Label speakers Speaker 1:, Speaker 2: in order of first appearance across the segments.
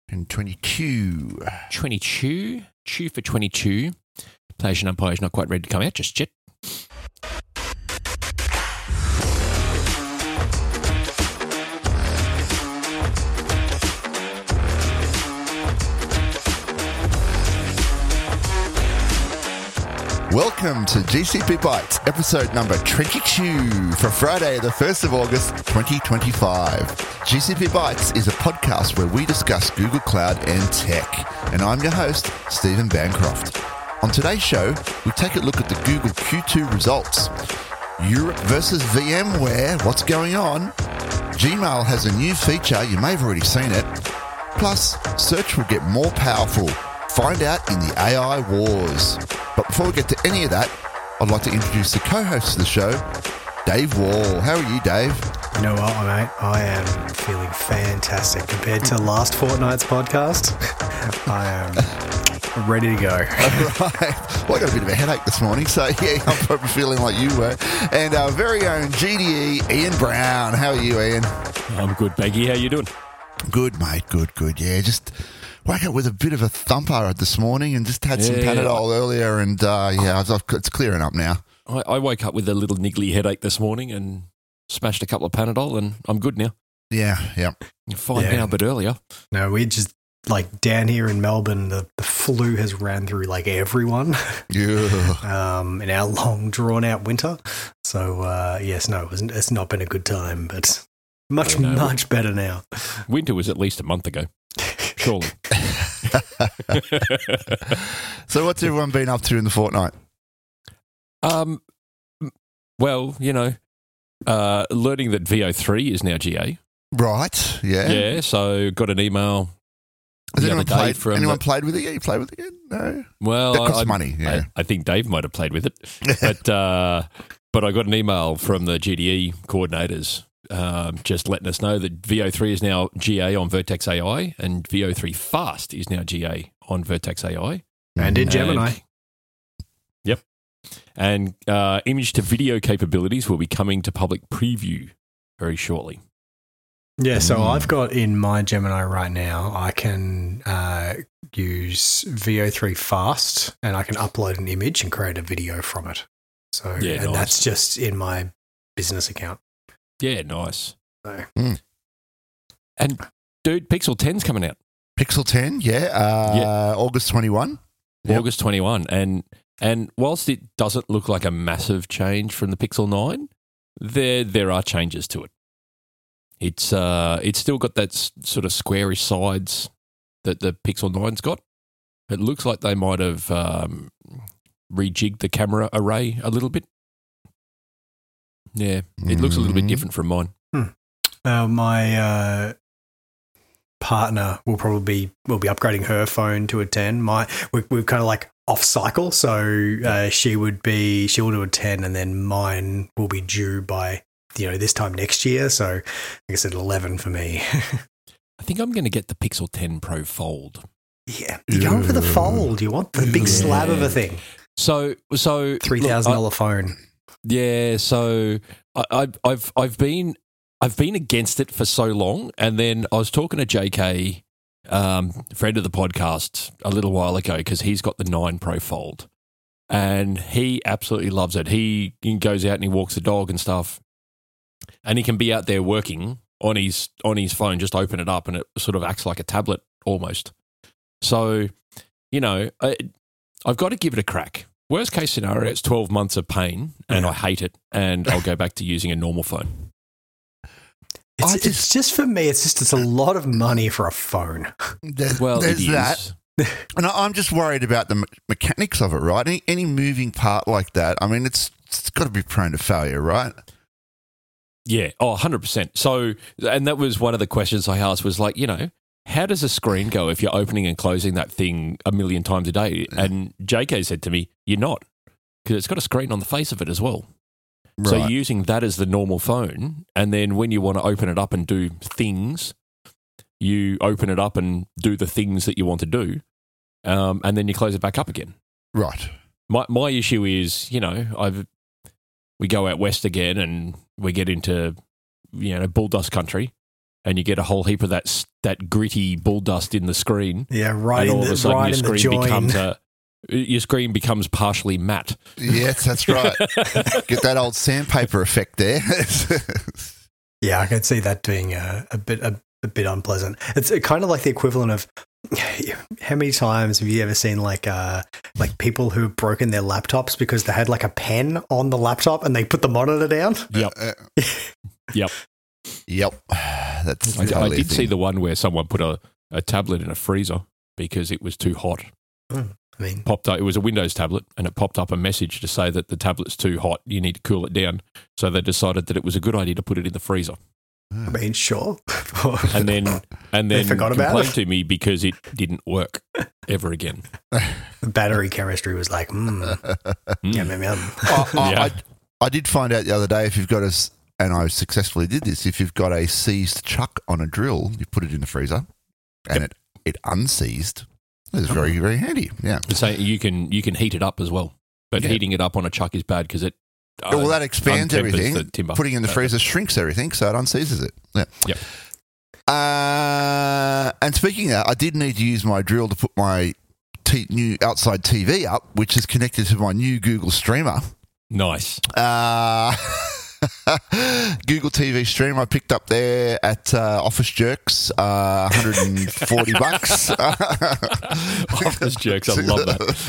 Speaker 1: And 22.
Speaker 2: 22. Chew for 22. Players and umpires not quite ready to come out just yet.
Speaker 1: Welcome to GCP Bytes, episode number 22 for Friday, the 1st of August, 2025. GCP Bytes is a podcast where we discuss Google Cloud and tech, and I'm your host, Stephen Bancroft. On today's show, we take a look at the Google Q2 results. Europe versus VMware, what's going on? Gmail has a new feature, you may have already seen it. Plus, search will get more powerful. Find out in the AI wars. But before we get to any of that, I'd like to introduce the co-host of the show, Dave Wall. How are you, Dave?
Speaker 3: You know what, mate? I am feeling fantastic. Compared to last fortnight's podcast, I am ready to go.
Speaker 1: Right. Well, I got a bit of a headache this morning, so yeah, I'm probably feeling like you were. And our very own GDE, Ian Brown. How are you, Ian?
Speaker 2: I'm good, Baggy. How you doing?
Speaker 1: Good, mate. Good. Yeah, just woke up with a bit of a thumper this morning and just had some Panadol earlier, and it's clearing up now.
Speaker 2: I woke up with a little niggly headache this morning and smashed a couple of Panadol, and I'm good now.
Speaker 1: Yeah.
Speaker 2: Fine now, but earlier.
Speaker 3: No, we just, like, down here in Melbourne, the flu has ran through, like, everyone in our long, drawn-out winter. So, yes, no, it's not been a good time, but much better now.
Speaker 2: Winter was at least a month ago. Surely.
Speaker 1: So what's everyone been up to in the fortnight?
Speaker 2: Well, learning that VO3 is now GA.
Speaker 1: Right, yeah.
Speaker 2: Yeah, so got an email
Speaker 1: Has
Speaker 2: the
Speaker 1: anyone
Speaker 2: other day
Speaker 1: played,
Speaker 2: from...
Speaker 1: anyone played with it yet? You played with it yet? No?
Speaker 2: Well,
Speaker 1: That costs money, yeah.
Speaker 2: I think Dave might have played with it. But I got an email from the GDE coordinators just letting us know that VO3 is now GA on Vertex AI and VO3 Fast is now GA on Vertex AI.
Speaker 3: And in Gemini.
Speaker 2: Yep. And image to video capabilities will be coming to public preview very shortly.
Speaker 3: Yeah, so I've got in my Gemini right now, I can use VO3 Fast and I can upload an image and create a video from it. So,
Speaker 2: nice.
Speaker 3: That's just in my business account.
Speaker 2: Yeah, nice.
Speaker 3: So.
Speaker 2: And, dude, Pixel 10's coming out.
Speaker 1: Pixel 10, August 21.
Speaker 2: Yep. August 21. And whilst it doesn't look like a massive change from the Pixel 9, there are changes to it. It's still got that sort of squarish sides that the Pixel 9's got. It looks like they might have rejigged the camera array a little bit. Yeah, it looks a little bit different from mine.
Speaker 3: My partner will be upgrading her phone to a 10. We're kind of like off cycle, so she will do a 10, and then mine will be due by this time next year. So I guess it's 11 for me.
Speaker 2: I think I'm going to get the Pixel 10 Pro Fold.
Speaker 3: Yeah, you're going for the fold. You want the big slab of a thing.
Speaker 2: So
Speaker 3: $3,000 phone.
Speaker 2: Yeah, so I've been against it for so long, and then I was talking to JK, friend of the podcast, a little while ago because he's got the 9 Pro Fold, and he absolutely loves it. He goes out and he walks the dog and stuff, and he can be out there working on his phone, just open it up, and it sort of acts like a tablet almost. So, I've got to give it a crack. Worst case scenario, it's 12 months of pain and I hate it and I'll go back to using a normal phone.
Speaker 3: It's just for me, it's a lot of money for a phone.
Speaker 1: There's that. And I'm just worried about the mechanics of it, right? Any moving part like that, I mean, it's got to be prone to failure, right?
Speaker 2: Yeah, 100%. So, and that was one of the questions I asked was like, how does a screen go if you're opening and closing that thing a million times a day? And JK said to me, you're not, because it's got a screen on the face of it as well. Right. So you're using that as the normal phone, and then when you want to open it up and do things, you open it up and do the things that you want to do, and then you close it back up again.
Speaker 1: Right.
Speaker 2: My issue is, we go out west again and we get into, bull dust country. and you get a whole heap of that gritty bull dust in the screen.
Speaker 3: Yeah, right.
Speaker 2: And
Speaker 3: In
Speaker 2: all of
Speaker 3: the,
Speaker 2: a sudden,
Speaker 3: right
Speaker 2: your
Speaker 3: in the
Speaker 2: screen
Speaker 3: join.
Speaker 2: your screen becomes partially matte.
Speaker 1: Yes, that's right. Get that old sandpaper effect there.
Speaker 3: Yeah, I can see that being a bit unpleasant. It's kind of like the equivalent of how many times have you ever seen like people who have broken their laptops because they had like a pen on the laptop and they put the monitor down?
Speaker 2: Yep. Yep.
Speaker 1: Yep. That's
Speaker 2: I did see the one where someone put a tablet in a freezer because it was too hot.
Speaker 3: I mean,
Speaker 2: Popped up. It was a Windows tablet, and it popped up a message to say that the tablet's too hot. You need to cool it down. So they decided that it was a good idea to put it in the freezer.
Speaker 3: sure.
Speaker 2: And then
Speaker 3: forgot about
Speaker 2: complained
Speaker 3: it?
Speaker 2: to me because it didn't work ever again.
Speaker 3: The battery chemistry was like, yum, yum, yum.
Speaker 1: I did find out the other day if you've got and I successfully did this, if you've got a seized chuck on a drill, you put it in the freezer and it unseized. It's very, very handy. Yeah.
Speaker 2: So you can heat it up as well, but heating it up on a chuck is bad because it.
Speaker 1: Well, that expands
Speaker 2: untempers
Speaker 1: everything.
Speaker 2: the timber.
Speaker 1: Putting it in the freezer shrinks everything, so it unseizes it. Yeah.
Speaker 2: Yep.
Speaker 1: And speaking of that, I did need to use my drill to put my new outside TV up, which is connected to my new Google streamer.
Speaker 2: Nice.
Speaker 1: Google TV stream I picked up there at Office Jerks, $140.
Speaker 2: Office Jerks, I love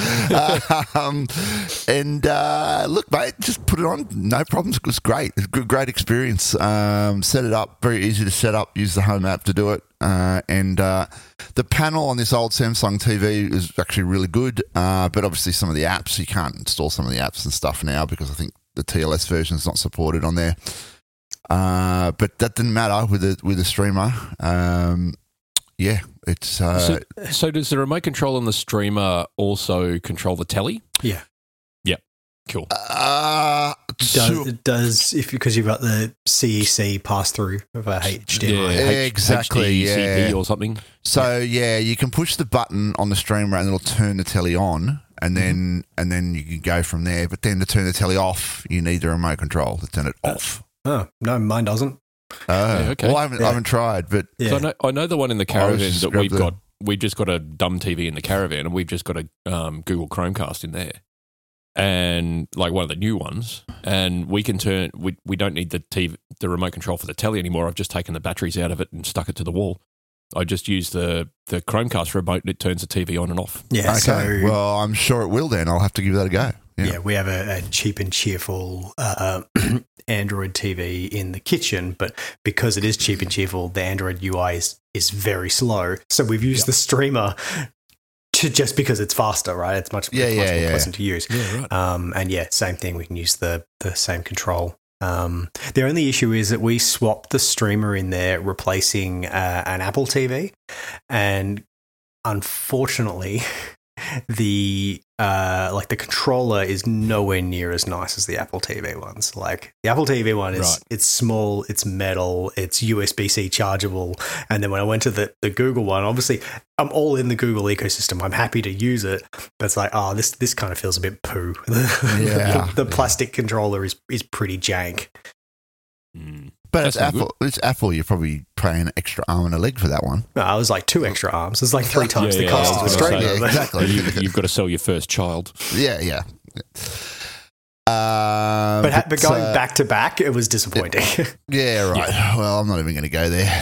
Speaker 1: that. Look, mate, just put it on, no problems. It was great. It's a great experience. Set it up, very easy to set up. Use the Home app to do it. And the panel on this old Samsung TV is actually really good, but obviously some of the apps, you can't install some of the apps and stuff now because I think the TLS version is not supported on there. But that didn't matter with the streamer. Yeah, it's...
Speaker 2: So does the remote control on the streamer also control the telly?
Speaker 3: Yeah.
Speaker 2: Yep. Cool.
Speaker 3: It does because you've got the CEC pass through of a HDMI.
Speaker 1: Yeah, exactly.
Speaker 2: HDCP or something.
Speaker 1: So you can push the button on the streamer and it'll turn the telly on, and then you can go from there. But then to turn the telly off, you need the remote control to turn it off.
Speaker 3: Oh no, mine doesn't.
Speaker 2: Okay.
Speaker 1: Well, I haven't tried, but
Speaker 2: So I know the one in the caravan that we've
Speaker 1: the-
Speaker 2: got. We've just got a dumb TV in the caravan, and we've just got a Google Chromecast in there, and like one of the new ones. And we can turn. We don't need the remote control for the telly anymore. I've just taken the batteries out of it and stuck it to the wall. I just use the Chromecast remote, and it turns the TV on and off.
Speaker 3: Yeah.
Speaker 1: okay.
Speaker 3: So
Speaker 1: Well, I'm sure it will. Then I'll have to give that a go.
Speaker 3: yeah, we have a cheap and cheerful Android TV in the kitchen, but because it is cheap and cheerful, the Android UI is very slow. So we've used the streamer just because it's faster, right? It's much more pleasant to use.
Speaker 2: Yeah, right.
Speaker 3: And same thing. We can use the same control. The only issue is that we swapped the streamer in there, replacing an Apple TV, and unfortunately, the controller is nowhere near as nice as the Apple TV ones. Like the Apple TV one is it's small, it's metal, it's USB-C chargeable, and then when I went to the Google one, obviously I'm all in the Google ecosystem. I'm happy to use it, but it's like, this kind of feels a bit poo. The plastic controller is pretty jank.
Speaker 1: But
Speaker 2: That's not
Speaker 1: it's Apple. You're probably paying an extra arm and a leg for that one.
Speaker 3: No, I was like 2 extra arms. It's like 3 times the cost of
Speaker 2: I
Speaker 3: the
Speaker 2: was gonna
Speaker 3: streamer.
Speaker 2: say,
Speaker 1: exactly.
Speaker 2: You've got to sell your first child.
Speaker 1: Yeah.
Speaker 3: But going back to back, it was disappointing.
Speaker 1: Yeah, right.
Speaker 2: Yeah.
Speaker 1: Well, I'm not even going to go there.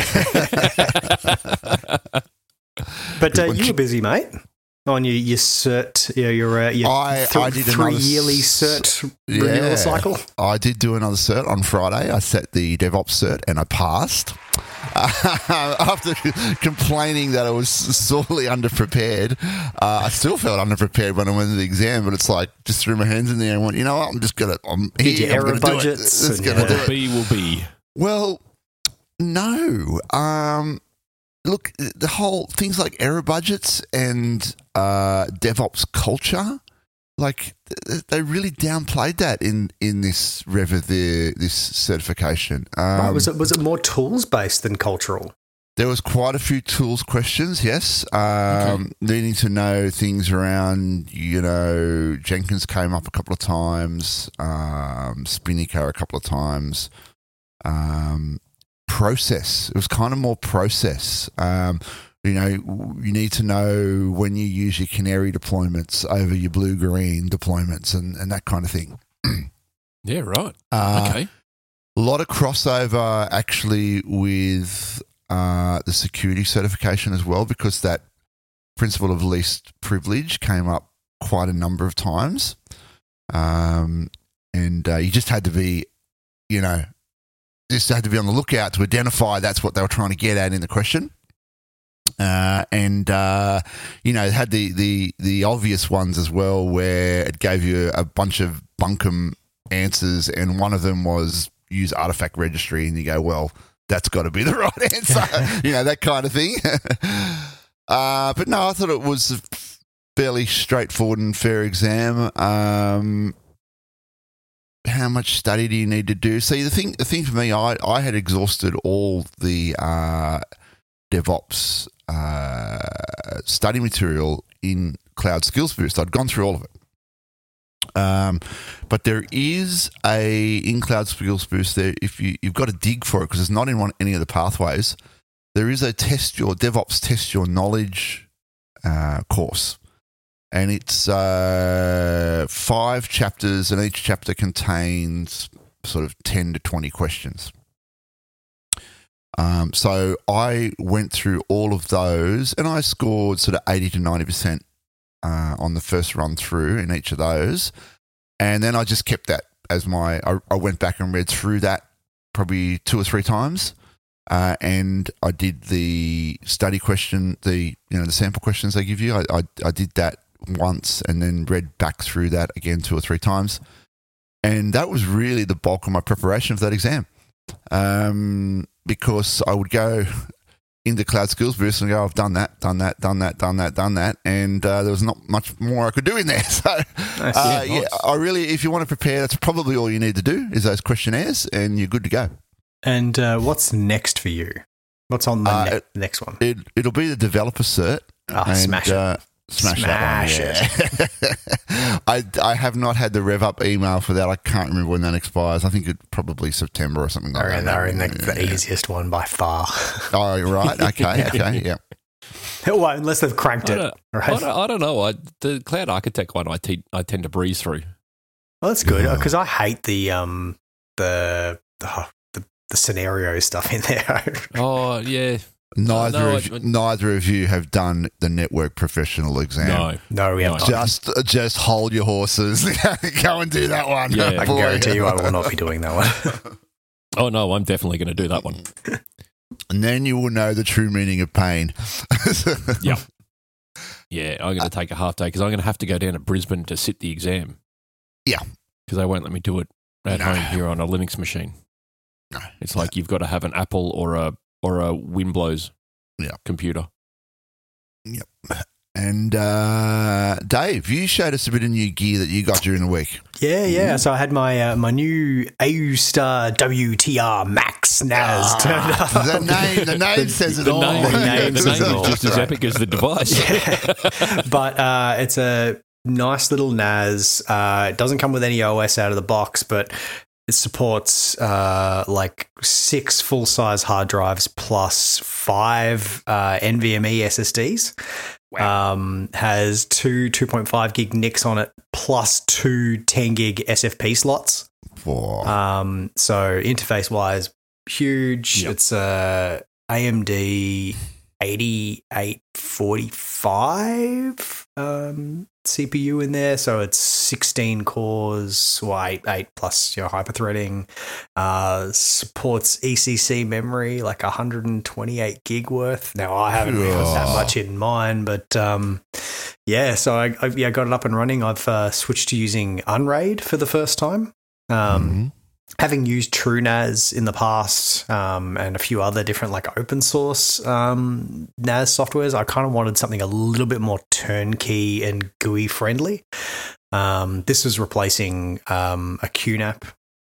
Speaker 3: But you were busy, mate, on your cert, your
Speaker 1: I did
Speaker 3: 3
Speaker 1: another
Speaker 3: yearly cert renewal cycle.
Speaker 1: I did do another cert on Friday. I set the DevOps cert and I passed. After complaining that I was sorely underprepared, I still felt underprepared when I went to the exam. But it's like just threw my hands in there and went, you know what? I'm
Speaker 3: Did
Speaker 1: here.
Speaker 3: your
Speaker 1: I'm
Speaker 3: error
Speaker 1: gonna do it.
Speaker 3: budgets?
Speaker 1: It's gonna do it.
Speaker 2: Be will be.
Speaker 1: Well, no. Look, the whole things like error budgets and DevOps culture, like they really downplayed that in this this certification.
Speaker 3: Right, was it more tools based than cultural?
Speaker 1: There was quite a few tools questions, yes. Needing to know things around, Jenkins came up a couple of times, Spinnaker a couple of times. process. It was kind of more process. You need to know when you use your canary deployments over your blue-green deployments and that kind of thing.
Speaker 2: Yeah, right. Okay.
Speaker 1: A lot of crossover actually with the security certification as well, because that principle of least privilege came up quite a number of times. And you just had to be, just had to be on the lookout to identify that's what they were trying to get at in the question. It had the obvious ones as well, where it gave you a bunch of bunkum answers, and one of them was use artifact registry, and you go, well, that's got to be the right answer, that kind of thing. But no, I thought it was a fairly straightforward and fair exam. How much study do you need to do? See, the thing for me, I had exhausted all the DevOps study material in Cloud Skills Boost. I'd gone through all of it. But there is in Cloud Skills Boost, there, if you've got to dig for it because it's not in any of the pathways, there is a DevOps Test Your Knowledge course. And it's 5 chapters, and each chapter contains sort of 10 to 20 questions. So I went through all of those, and I scored sort of 80 to 90% on the first run through in each of those. And then I just kept that as I went back and read through that probably 2 or 3 times. And I did the study question, the sample questions they give you. I did that once and then read back through that again 2 or 3 times. And that was really the bulk of my preparation for that exam. Because I would go into Cloud Skills Boost and go, I've done that. And there was not much more I could do in there. So, nice. If you want to prepare, that's probably all you need to do is those questionnaires and you're good to go.
Speaker 3: And what's next for you? What's on the next one?
Speaker 1: It'll be the developer cert.
Speaker 3: Smash it.
Speaker 1: Smash that one, yeah. I have not had the rev up email for that. I can't remember when that expires. I think it's probably September or something like that.
Speaker 3: They're in the easiest one by far.
Speaker 1: Oh, right. Okay, yeah.
Speaker 3: Well, unless they've cranked it.
Speaker 2: I don't know. The Cloud Architect one I tend to breeze through.
Speaker 3: Well, that's good because I hate the scenario stuff in there.
Speaker 2: Oh, yeah.
Speaker 1: Neither of you have done the network professional exam.
Speaker 3: No, we haven't.
Speaker 1: Just hold your horses. Go and do that one.
Speaker 3: Yeah, I can guarantee you I will not be doing that one.
Speaker 2: Oh, no, I'm definitely going to do that one.
Speaker 1: And then you will know the true meaning of pain.
Speaker 2: Yeah. Yeah, I'm going to take a half day because I'm going to have to go down to Brisbane to sit the exam.
Speaker 1: Yeah.
Speaker 2: Because they won't let me do it at home here on a Linux machine.
Speaker 1: No.
Speaker 2: It's like you've got to have an Apple or a Winblow's computer.
Speaker 1: Yep. And Dave, you showed us a bit of new gear that you got during the week.
Speaker 3: Yeah. So I had my my new AU Star WTR Max NAS turned up.
Speaker 1: The name says it all.
Speaker 2: The name is just as epic as the device.
Speaker 3: Yeah. But it's a nice little NAS. It doesn't come with any OS out of the box, but it supports 6 full-size hard drives plus 5 NVMe SSDs. Wow. Has 2 2.5 gig NICs on it plus 2 10 gig SFP slots.
Speaker 1: Wow.
Speaker 3: So interface-wise, huge. Yep. It's AMD 8845 CPU in there, so it's 16 cores, 8 plus hyperthreading. Supports ECC memory, like 128 gig worth. Now I haven't really got that much in mine, but so I got it up and running. I've switched to using Unraid for the first time. Having used TrueNAS in the past and a few other different open source NAS softwares, I kind of wanted something a little bit more turnkey and GUI friendly. This was replacing a QNAP,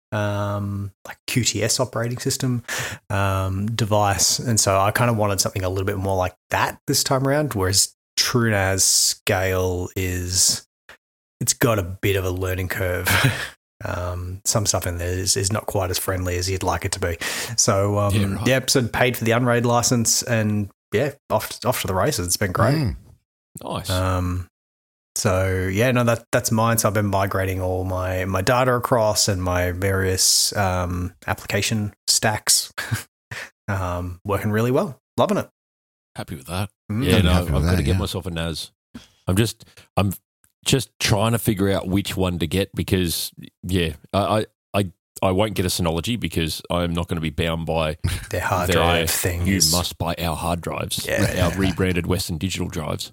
Speaker 3: QTS operating system device, and so I kind of wanted something a little bit more like that this time around. Whereas TrueNAS scale it's got a bit of a learning curve. Some stuff in there is not quite as friendly as you'd like it to be. So, so paid for the Unraid license and, off to the races. It's been great.
Speaker 2: Nice.
Speaker 3: That's mine. So I've been migrating all my data across and my various application stacks. Working really well. Loving it.
Speaker 2: Happy with that.
Speaker 1: I've
Speaker 2: got to get myself a NAS. I'm just trying to figure out which one to get because, I won't get a Synology because I'm not going to be bound by
Speaker 3: their hard drive thing.
Speaker 2: You must buy our hard drives, our rebranded Western Digital drives.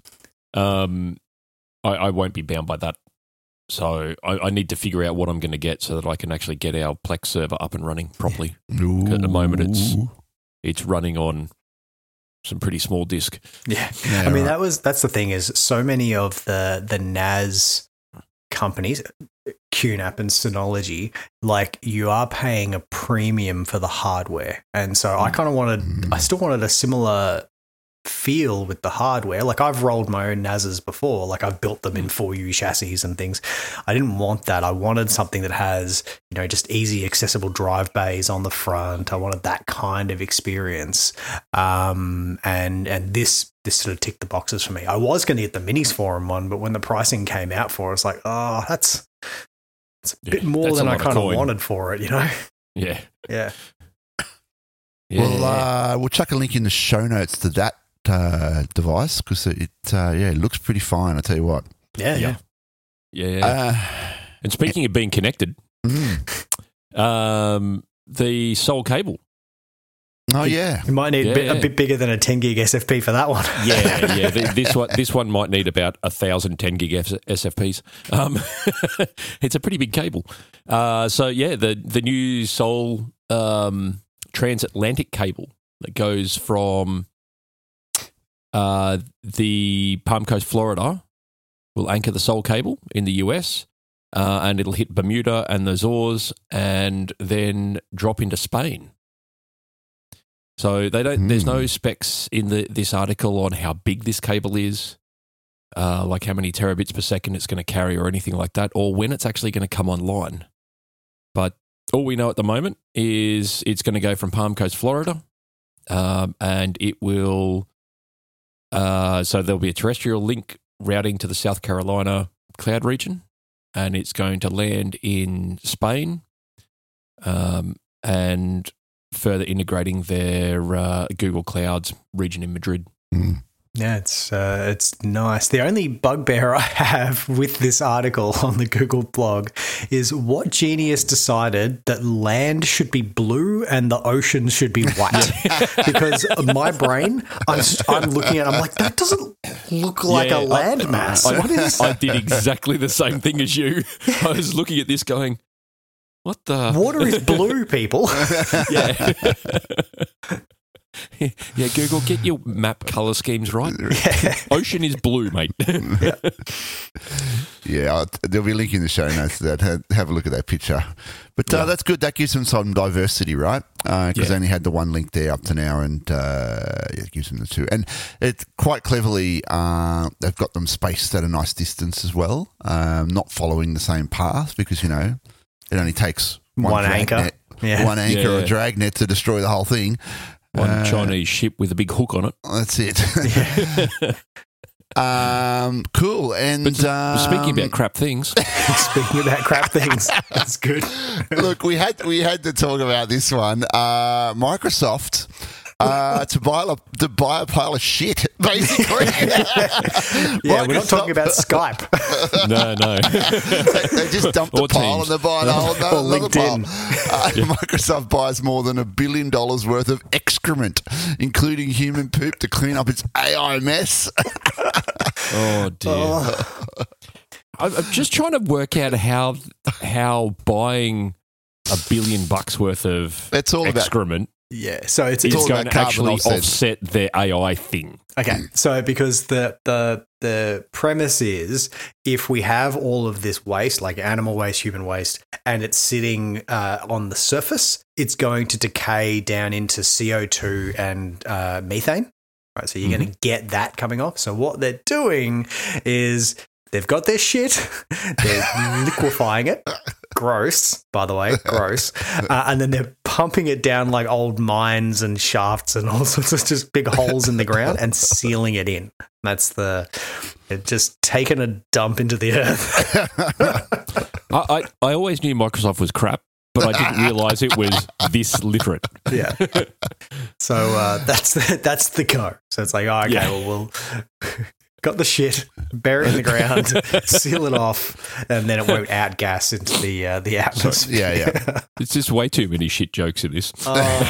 Speaker 2: I won't be bound by that. So I need to figure out what I'm going to get so that I can actually get our Plex server up and running properly. At the moment, it's running on some pretty small disk.
Speaker 3: Yeah. I mean, that's the thing is so many of the NAS companies, QNAP and Synology, like you are paying a premium for the hardware. And so I kind of I still wanted a similar feel with the hardware. Like I've rolled my own NASs before, like I've built them in 4U chassis and things. I didn't want that. I wanted something that has, just easy accessible drive bays on the front. I wanted that kind of experience. And this sort of ticked the boxes for me. I was going to get the Minis Forum one, but when the pricing came out for it, it's like, that's a bit more than I kind of wanted for it,
Speaker 2: Yeah.
Speaker 3: Yeah.
Speaker 1: Well, we'll chuck a link in the show notes to that device because it looks pretty fine. I tell you what.
Speaker 2: Yeah. And speaking of being connected, the Soul cable.
Speaker 1: Oh yeah,
Speaker 3: you might need a bit bigger than a 10 gig SFP for that one.
Speaker 2: This one might need about 1,000 10 gig SFPs. It's a pretty big cable. The new Soul transatlantic cable that goes from the Palm Coast, Florida, will anchor the Soul cable in the US, and it'll hit Bermuda and the Azores, and then drop into Spain. So they don't. There's no specs in this article on how big this cable is, like how many terabits per second it's going to carry, or anything like that, or when it's actually going to come online. But all we know at the moment is it's going to go from Palm Coast, Florida, and it will. So there'll be a terrestrial link routing to the South Carolina cloud region, and it's going to land in Spain, and further integrating their Google Cloud's region in Madrid.
Speaker 3: Yeah, it's nice. The only bugbear I have with this article on the Google blog is what genius decided that land should be blue and the ocean should be white. Because my brain, I'm looking at it, I'm like, that doesn't look like a land mass.
Speaker 2: I did exactly the same thing as you. I was looking at this going, what the?
Speaker 3: Water is blue, people.
Speaker 2: Yeah. Yeah, Google, get your map colour schemes right. Yeah. Ocean is blue, mate.
Speaker 1: There'll be a link in the show notes to that. Have a look at that picture. But that's good. That gives them some diversity, right? Because they only had the one link there up to now, and it gives them the two. And it's quite cleverly, they've got them spaced at a nice distance as well, not following the same path because, it only takes one
Speaker 3: anchor.
Speaker 1: One anchor or drag net to destroy the whole thing.
Speaker 2: One Chinese ship with a big hook on it.
Speaker 1: That's it. Cool. And
Speaker 2: speaking about crap things.
Speaker 3: That's good.
Speaker 1: Look, we had to talk about this one. Microsoft to buy a pile of shit, basically.
Speaker 3: We're not talking about Skype.
Speaker 2: No.
Speaker 1: They just dumped a pile and they're buying another pile.
Speaker 3: LinkedIn.
Speaker 1: Microsoft buys more than $1 billion worth of excrement, including human poop, to clean up its AI mess.
Speaker 2: Oh, dear. I'm just trying to work out how buying $1 billion worth of excrement
Speaker 3: so it's
Speaker 2: going
Speaker 1: about
Speaker 2: to actually
Speaker 1: offset.
Speaker 2: offset their AI thing.
Speaker 3: Okay, so because the premise is if we have all of this waste, like animal waste, human waste, and it's sitting on the surface, it's going to decay down into CO2 and methane. Right, so you're going to get that coming off. So what they're doing is they've got their shit. They're liquefying it. Gross, by the way, gross. And then they're pumping it down like old mines and shafts and all sorts of just big holes in the ground and sealing it in. They're just taking a dump into the earth.
Speaker 2: I always knew Microsoft was crap, but I didn't realise it was this literate.
Speaker 3: Yeah. So that's the go. So it's like, oh, okay,
Speaker 2: Yeah.
Speaker 3: well, we'll got the shit, bury it in the ground, seal it off, and then it won't outgas into the atmosphere.
Speaker 1: Yeah.
Speaker 2: It's just way too many shit jokes in this.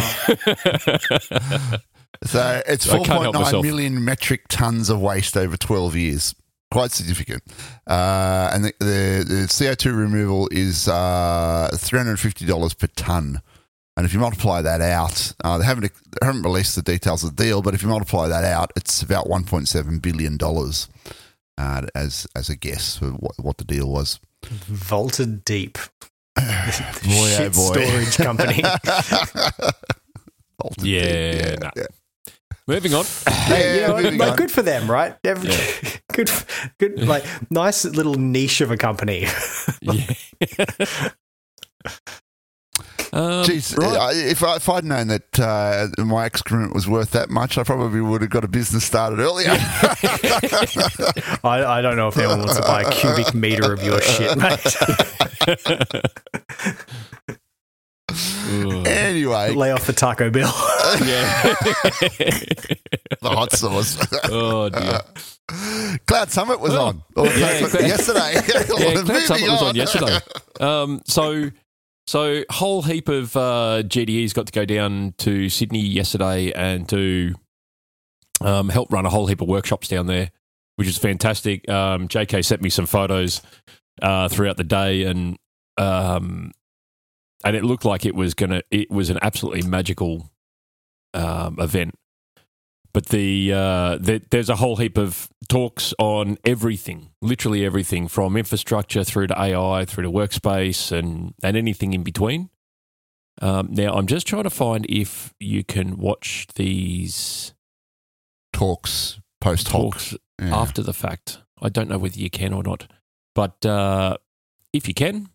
Speaker 1: So it's
Speaker 2: I can't help
Speaker 1: 4.9
Speaker 2: myself.
Speaker 1: million metric tons of waste over 12 years. Quite significant. And the CO2 removal is $350 per tonne. And if you multiply that out, they haven't released the details of the deal, but if you multiply that out, it's about $1.7 billion as a guess for what the deal was.
Speaker 3: Vaulted deep.
Speaker 1: Boy,
Speaker 3: Shit storage company.
Speaker 1: Vaulted
Speaker 2: Yeah,
Speaker 1: deep.
Speaker 2: nah. Moving on.
Speaker 3: Hey, you know what?
Speaker 1: moving
Speaker 3: Like,
Speaker 1: on.
Speaker 3: good for them, right? Good, like nice little niche of a company.
Speaker 2: Yeah.
Speaker 1: Jeez,
Speaker 2: right.
Speaker 1: if I'd known that my excrement was worth that much, I probably would have got a business started earlier.
Speaker 3: I don't know if anyone wants to buy a cubic meter of your shit, mate.
Speaker 1: Anyway,
Speaker 3: Lay off the Taco Bell.
Speaker 2: Yeah.
Speaker 1: the hot sauce.
Speaker 2: Oh, dear.
Speaker 1: Cloud Summit was on yesterday.
Speaker 2: Yeah, Cloud Summit
Speaker 1: Moving
Speaker 2: was on yesterday. So whole heap of GDEs got to go down to Sydney yesterday and to help run a whole heap of workshops down there, which is fantastic. JK sent me some photos throughout the day, and it looked like it was an absolutely magical event. But there's a whole heap of talks on everything, literally everything, from infrastructure through to AI, through to workspace, and anything in between. Now, I'm just trying to find if you can watch these
Speaker 1: Talks post hoc.
Speaker 2: talks after the fact. I don't know whether you can or not, but if you can,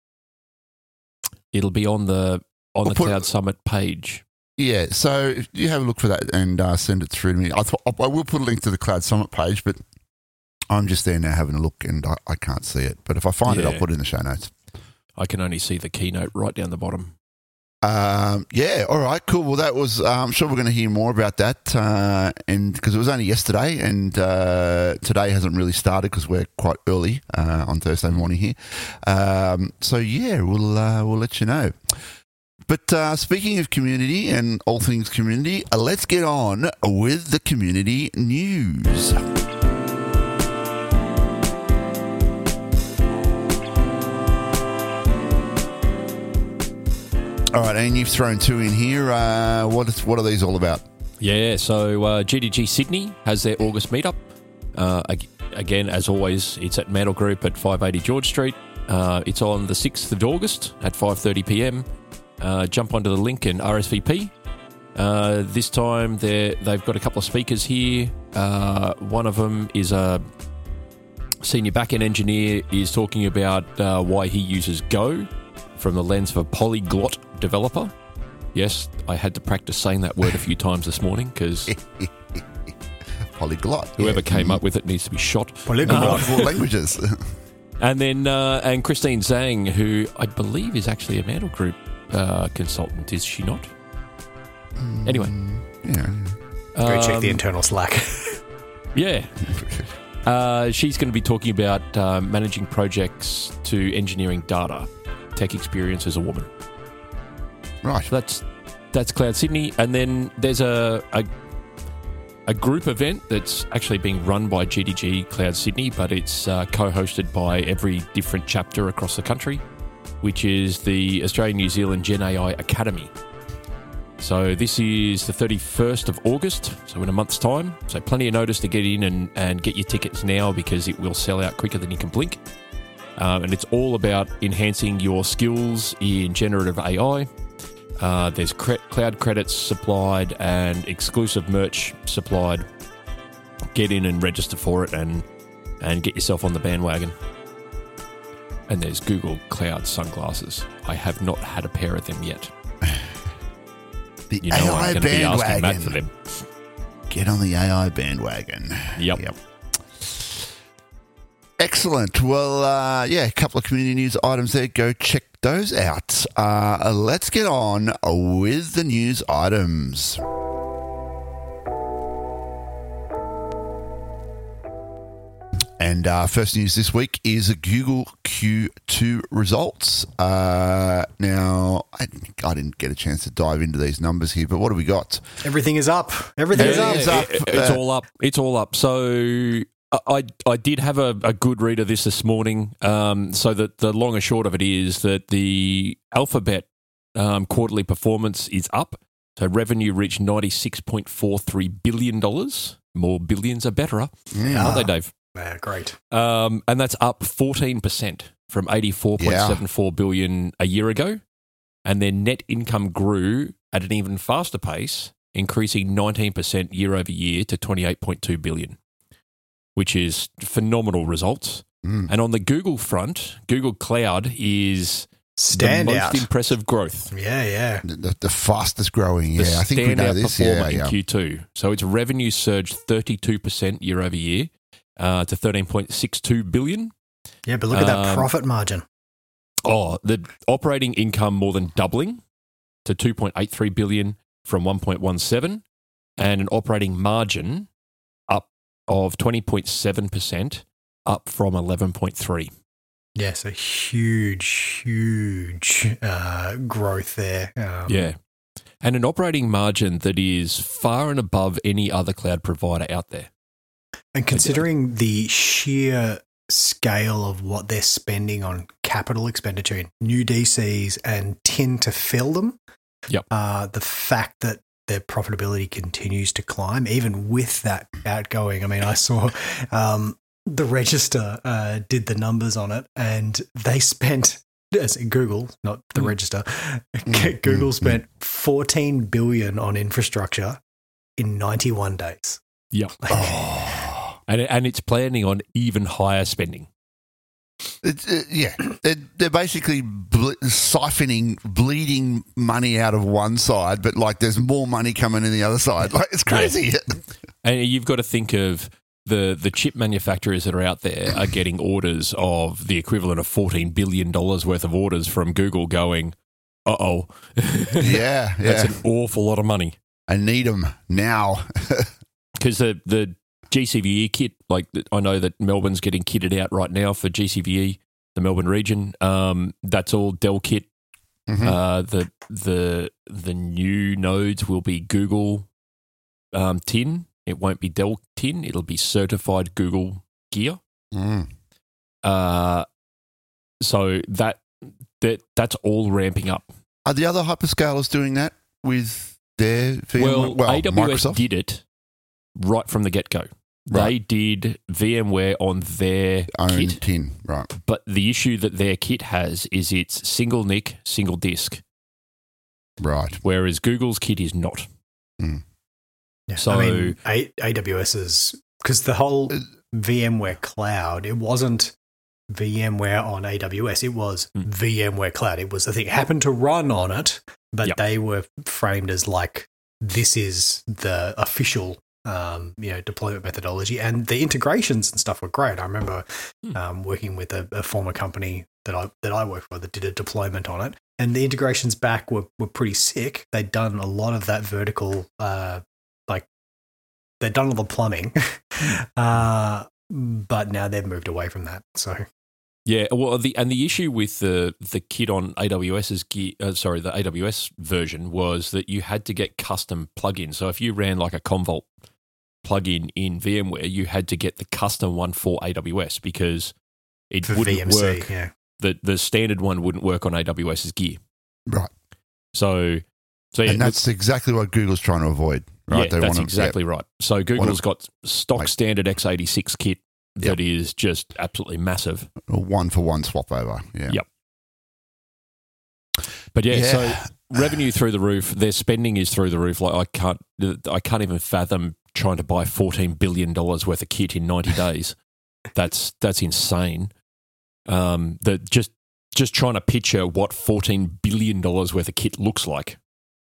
Speaker 2: it'll be on the Cloud Summit page.
Speaker 1: Yeah, so if you have a look for that and send it through to me. I will put a link to the Cloud Summit page, but I'm just there now having a look and I can't see it. But if I find it, I'll put it in the show notes.
Speaker 2: I can only see the keynote right down the bottom.
Speaker 1: Yeah, all right, cool. Well, that was, I'm sure we're going to hear more about that, and because it was only yesterday, and today hasn't really started because we're quite early on Thursday morning here. So yeah, we'll let you know. But speaking of community and all things community, let's get on with the community news. All right, and you've thrown two in here. What are these all about?
Speaker 2: Yeah, so GDG Sydney has their August meetup. Again, as always, it's at Mantle Group at 580 George Street. It's on the 6th of August at 5:30 p.m. Jump onto the link and RSVP. This time they've got a couple of speakers here. One of them is a senior backend engineer, is talking about why he uses Go from the lens of a polyglot developer. Yes, I had to practice saying that word a few times this morning because
Speaker 1: Polyglot.
Speaker 2: whoever came up with it needs to be shot.
Speaker 3: Polyglot.
Speaker 1: Multiple languages.
Speaker 2: And then and Christine Zhang, who I believe is actually a Mantle Group consultant, is she not? Anyway.
Speaker 1: Yeah.
Speaker 3: Go check the internal Slack.
Speaker 2: Yeah. She's going to be talking about managing projects to engineering data, tech experience as a woman.
Speaker 1: Right.
Speaker 2: So that's Cloud Sydney. And then there's a group event that's actually being run by GDG Cloud Sydney, but it's co-hosted by every different chapter across the country, which is the Australian-New Zealand Gen AI Academy. So this is the 31st of August, so in a month's time. So plenty of notice to get in and get your tickets now because it will sell out quicker than you can blink. And it's all about enhancing your skills in generative AI. There's cloud credits supplied and exclusive merch supplied. Get in and register for it and and get yourself on the bandwagon. And there's Google Cloud sunglasses. I have not had a pair of them yet.
Speaker 1: The
Speaker 2: You know
Speaker 1: AI
Speaker 2: I'm going to be asking Matt
Speaker 1: bandwagon.
Speaker 2: for them.
Speaker 1: Get on the AI bandwagon.
Speaker 2: Yep.
Speaker 1: Excellent. Well, a couple of community news items there. Go check those out. Let's get on with the news items. And first news this week is Google Q2 results. Now, I didn't get a chance to dive into these numbers here, but what have we got?
Speaker 3: Everything is up. Everything is up.
Speaker 1: It's up.
Speaker 2: It's all up. It's all up. So I did have a good read of this morning. So that the long and short of it is that the Alphabet quarterly performance is up. So revenue reached $96.43 billion. More billions are better, aren't they, Dave?
Speaker 3: Yeah, great.
Speaker 2: And that's up 14% from $84.74 billion a year ago. And their net income grew at an even faster pace, increasing 19% year over year to $28.2 billion, which is phenomenal results. And on the Google front, Google Cloud is the most impressive growth.
Speaker 3: Yeah.
Speaker 1: The fastest growing.
Speaker 2: The
Speaker 1: I think we know
Speaker 2: standout
Speaker 1: this.
Speaker 2: performer in Q2. So its revenue surged 32% year over year to $13.62 billion.
Speaker 3: Yeah, but look at that profit margin.
Speaker 2: Oh, the operating income more than doubling to $2.83 billion from $1.17, and an operating margin up of 20.7%, up from 11.3%.
Speaker 3: Yeah, so huge growth there.
Speaker 2: Yeah. And an operating margin that is far and above any other cloud provider out there.
Speaker 3: And considering the sheer scale of what they're spending on capital expenditure in new DCs and tend to fill them, the fact that their profitability continues to climb, even with that outgoing. I mean, I saw the Register did the numbers on it, and they spent, as in Google, not the Register, Google spent $14 billion on infrastructure in 91 days.
Speaker 2: Yep. And it's planning on even higher spending.
Speaker 1: They're basically siphoning, bleeding money out of one side, but like there's more money coming in the other side. Like it's crazy.
Speaker 2: Yeah. And you've got to think of the chip manufacturers that are out there are getting orders of the equivalent of $14 billion worth of orders from Google going, uh-oh.
Speaker 1: Yeah.
Speaker 2: That's an awful lot of money.
Speaker 1: I need them now.
Speaker 2: Because the GCVE kit, like I know that Melbourne's getting kitted out right now for GCVE, the Melbourne region. That's all Dell kit. The new nodes will be Google tin. It won't be Dell tin. It'll be certified Google gear. So that's all ramping up.
Speaker 1: Are the other hyperscalers doing that with their
Speaker 2: VMware? Well, AWS
Speaker 1: Microsoft
Speaker 2: did it right from the get-go. They did VMware on their
Speaker 1: own
Speaker 2: kit.
Speaker 1: tin, right?
Speaker 2: But the issue that their kit has is it's single NIC, single disk.
Speaker 1: Right.
Speaker 2: Whereas Google's kit is not.
Speaker 3: Yeah.
Speaker 2: So
Speaker 3: I mean, AWS's, because the whole VMware cloud, it wasn't VMware on AWS, it was VMware cloud. It was the thing. It happened to run on it, but they were framed as like, this is the official deployment methodology, and the integrations and stuff were great. I remember working with a former company that I worked for that did a deployment on it, and the integrations back were pretty sick. They'd done a lot of that vertical, they'd done all the plumbing, but now they've moved away from that. So
Speaker 2: yeah, well, the issue with the kit on AWS's the AWS version was that you had to get custom plugins. So if you ran like a Commvault plugin in VMware, you had to get the custom one for AWS because it
Speaker 3: for
Speaker 2: wouldn't
Speaker 3: VMC,
Speaker 2: work.
Speaker 3: Yeah.
Speaker 2: The standard one wouldn't work on AWS's gear.
Speaker 1: Right.
Speaker 2: So yeah,
Speaker 1: and that's exactly what Google's trying to avoid. Right?
Speaker 2: Yeah, that's exactly right. So Google's got stock standard x86 kit that is just absolutely massive.
Speaker 1: A one-for-one swap over. Yeah.
Speaker 2: Yep. But so revenue through the roof. Their spending is through the roof. Like I can't even fathom trying to buy $14 billion worth of kit in 90 days. That's insane. That just trying to picture what $14 billion worth of kit looks like.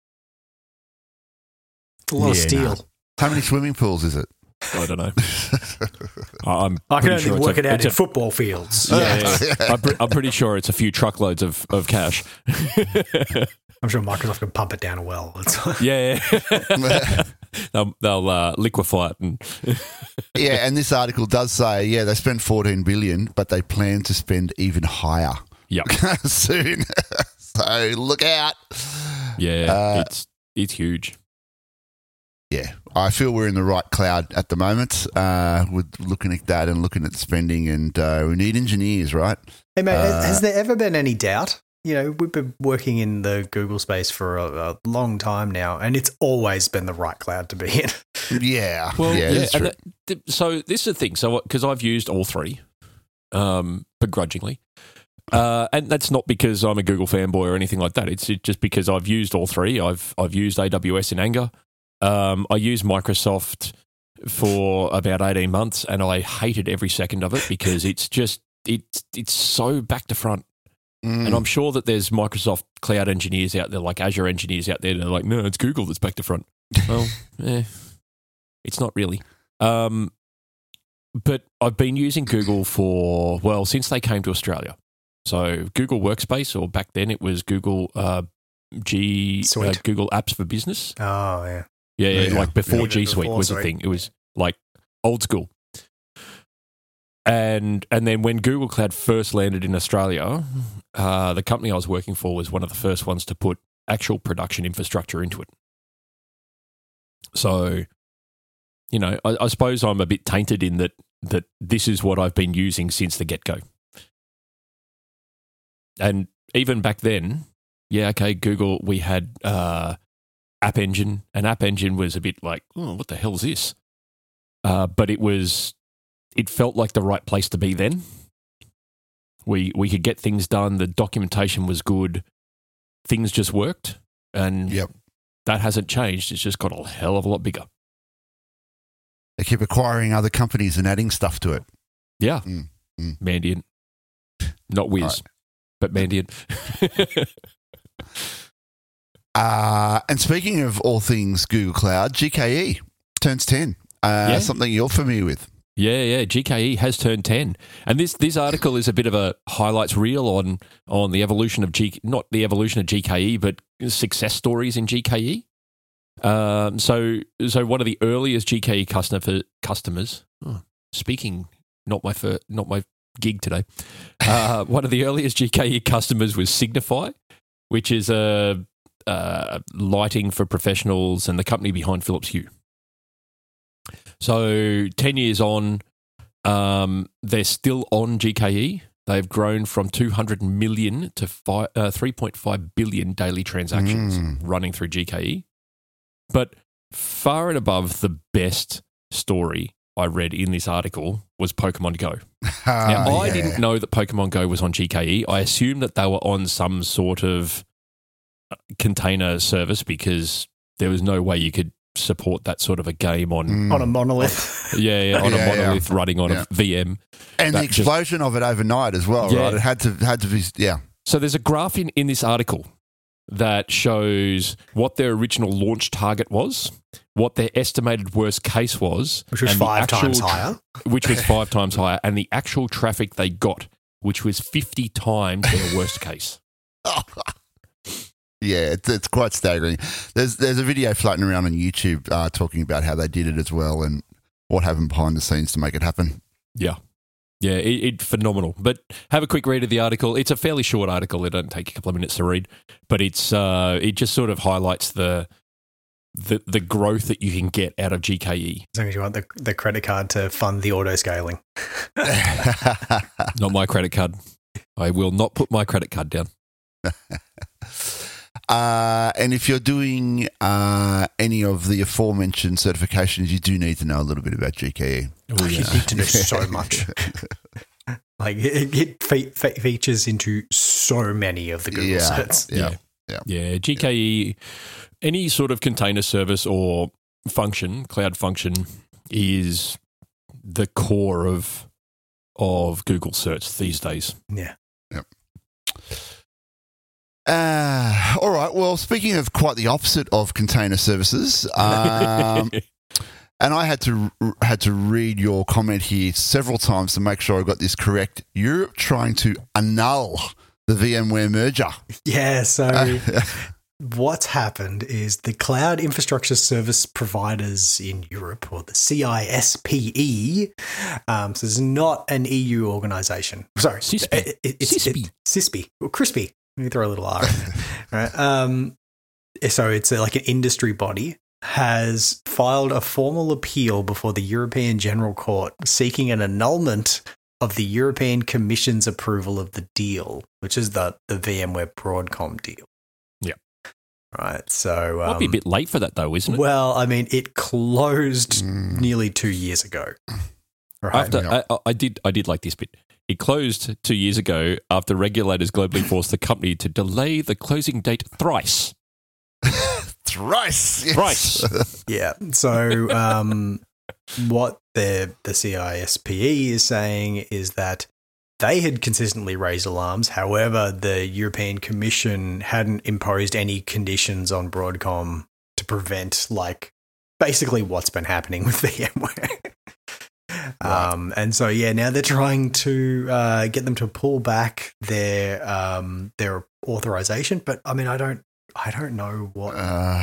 Speaker 3: It's a lot of steel.
Speaker 1: No. How many swimming pools is it?
Speaker 2: I don't know.
Speaker 3: I can only work it out in football fields.
Speaker 2: Yeah. I'm pretty sure it's a few truckloads of cash.
Speaker 3: I'm sure Microsoft can pump it down a well.
Speaker 2: Yeah. They'll liquefy it.
Speaker 1: Yeah, and this article does say, they spent $14 billion, but they plan to spend even higher.
Speaker 2: Yep.
Speaker 1: Soon. So look out.
Speaker 2: Yeah, it's huge.
Speaker 1: Yeah, I feel we're in the right cloud at the moment with looking at that and looking at spending, and we need engineers, right?
Speaker 3: Hey, mate, has there ever been any doubt? You know, we've been working in the Google space for a long time now, and it's always been the right cloud to be in.
Speaker 1: Yeah.
Speaker 2: Well,
Speaker 1: that's true.
Speaker 2: So this is the thing. So because I've used all three, begrudgingly, and that's not because I'm a Google fanboy or anything like that. It's just because I've used all three. I've used AWS in anger. I used Microsoft for about 18 months, and I hated every second of it because it's so back to front. And I'm sure that there's Microsoft cloud engineers out there, like Azure engineers out there, that are like, no, it's Google that's back to front. Well, it's not really. But I've been using Google since they came to Australia. So Google Workspace, or back then it was Google Google Apps for Business.
Speaker 3: Oh, yeah.
Speaker 2: Yeah, like before G Suite
Speaker 3: before,
Speaker 2: was the thing. It was like old school. And then when Google Cloud first landed in Australia, the company I was working for was one of the first ones to put actual production infrastructure into it. So, you know, I suppose I'm a bit tainted in that this is what I've been using since the get-go. And even back then, Google, we had App Engine, and App Engine was a bit like, oh, what the hell is this? But it felt like the right place to be then. We could get things done. The documentation was good. Things just worked. And that hasn't changed. It's just got a hell of a lot bigger.
Speaker 1: They keep acquiring other companies and adding stuff to it.
Speaker 2: Yeah. Mandiant. Not Wiz, but Mandiant.
Speaker 1: And speaking of all things Google Cloud, GKE turns 10. Something you're familiar with.
Speaker 2: Yeah. GKE has turned 10. And this article is a bit of a highlights reel on the evolution of not the evolution of GKE, but success stories in GKE. So one of the earliest GKE customers, speaking, not my gig today. One of the earliest GKE customers was Signify, which is a lighting for professionals and the company behind Philips Hue. So 10 years on, they're still on GKE. They've grown from 200 million to 3.5 billion daily transactions running through GKE. But far and above the best story I read in this article was Pokemon Go. Now, I didn't know that Pokemon Go was on GKE. I assumed that they were on some sort of container service because there was no way you could support that sort of a game on
Speaker 3: a monolith.
Speaker 2: On a monolith running on a VM.
Speaker 1: And the explosion of it overnight as well, right? It had to be,
Speaker 2: So there's a graph in this article that shows what their original launch target was, what their estimated worst case was.
Speaker 3: Which was 5 times higher.
Speaker 2: Which was 5 times higher, and the actual traffic they got, which was 50 times their worst case.
Speaker 1: Yeah, it's quite staggering. There's a video floating around on YouTube talking about how they did it as well and what happened behind the scenes to make it happen.
Speaker 2: Yeah. Yeah, it's phenomenal. But have a quick read of the article. It's a fairly short article. It doesn't take a couple of minutes to read. But it just sort of highlights the growth that you can get out of GKE.
Speaker 3: As long as you want the credit card to fund the auto scaling.
Speaker 2: Not my credit card. I will not put my credit card down.
Speaker 1: And if you're doing any of the aforementioned certifications, you do need to know a little bit about GKE.
Speaker 3: Oh, you need to know so much. Like it features into so many of the Google certs.
Speaker 2: Yeah, GKE, any sort of container service or function, cloud function, is the core of of Google search these days.
Speaker 3: Yeah.
Speaker 1: All right. Well, speaking of quite the opposite of container services, and I had to read your comment here several times to make sure I got this correct. Europe trying to annul the VMware merger.
Speaker 3: Yeah. So what's happened is the Cloud Infrastructure Service Providers in Europe, or the CISPE, so it's not an EU organisation. Sorry,
Speaker 2: CISPE.
Speaker 3: It's CISPE, or CRISPY. Let me throw a little R in there. Right. So it's like an industry body, has filed a formal appeal before the European General Court seeking an annulment of the European Commission's approval of the deal, which is the VMware Broadcom deal.
Speaker 2: Yeah.
Speaker 3: Right. So
Speaker 2: Might be a bit late for that though, isn't it?
Speaker 3: Well, I mean, it closed nearly 2 years ago. Right.
Speaker 2: I did like this bit. It closed 2 years ago after regulators globally forced the company to delay the closing date thrice.
Speaker 1: Thrice. Yes.
Speaker 2: Thrice.
Speaker 3: Yeah. So what the CISPE is saying is that they had consistently raised alarms. However, the European Commission hadn't imposed any conditions on Broadcom to prevent, like, basically what's been happening with VMware.
Speaker 1: Right.
Speaker 3: And so, yeah, now they're trying to get them to pull back their authorization. But I mean, I don't know what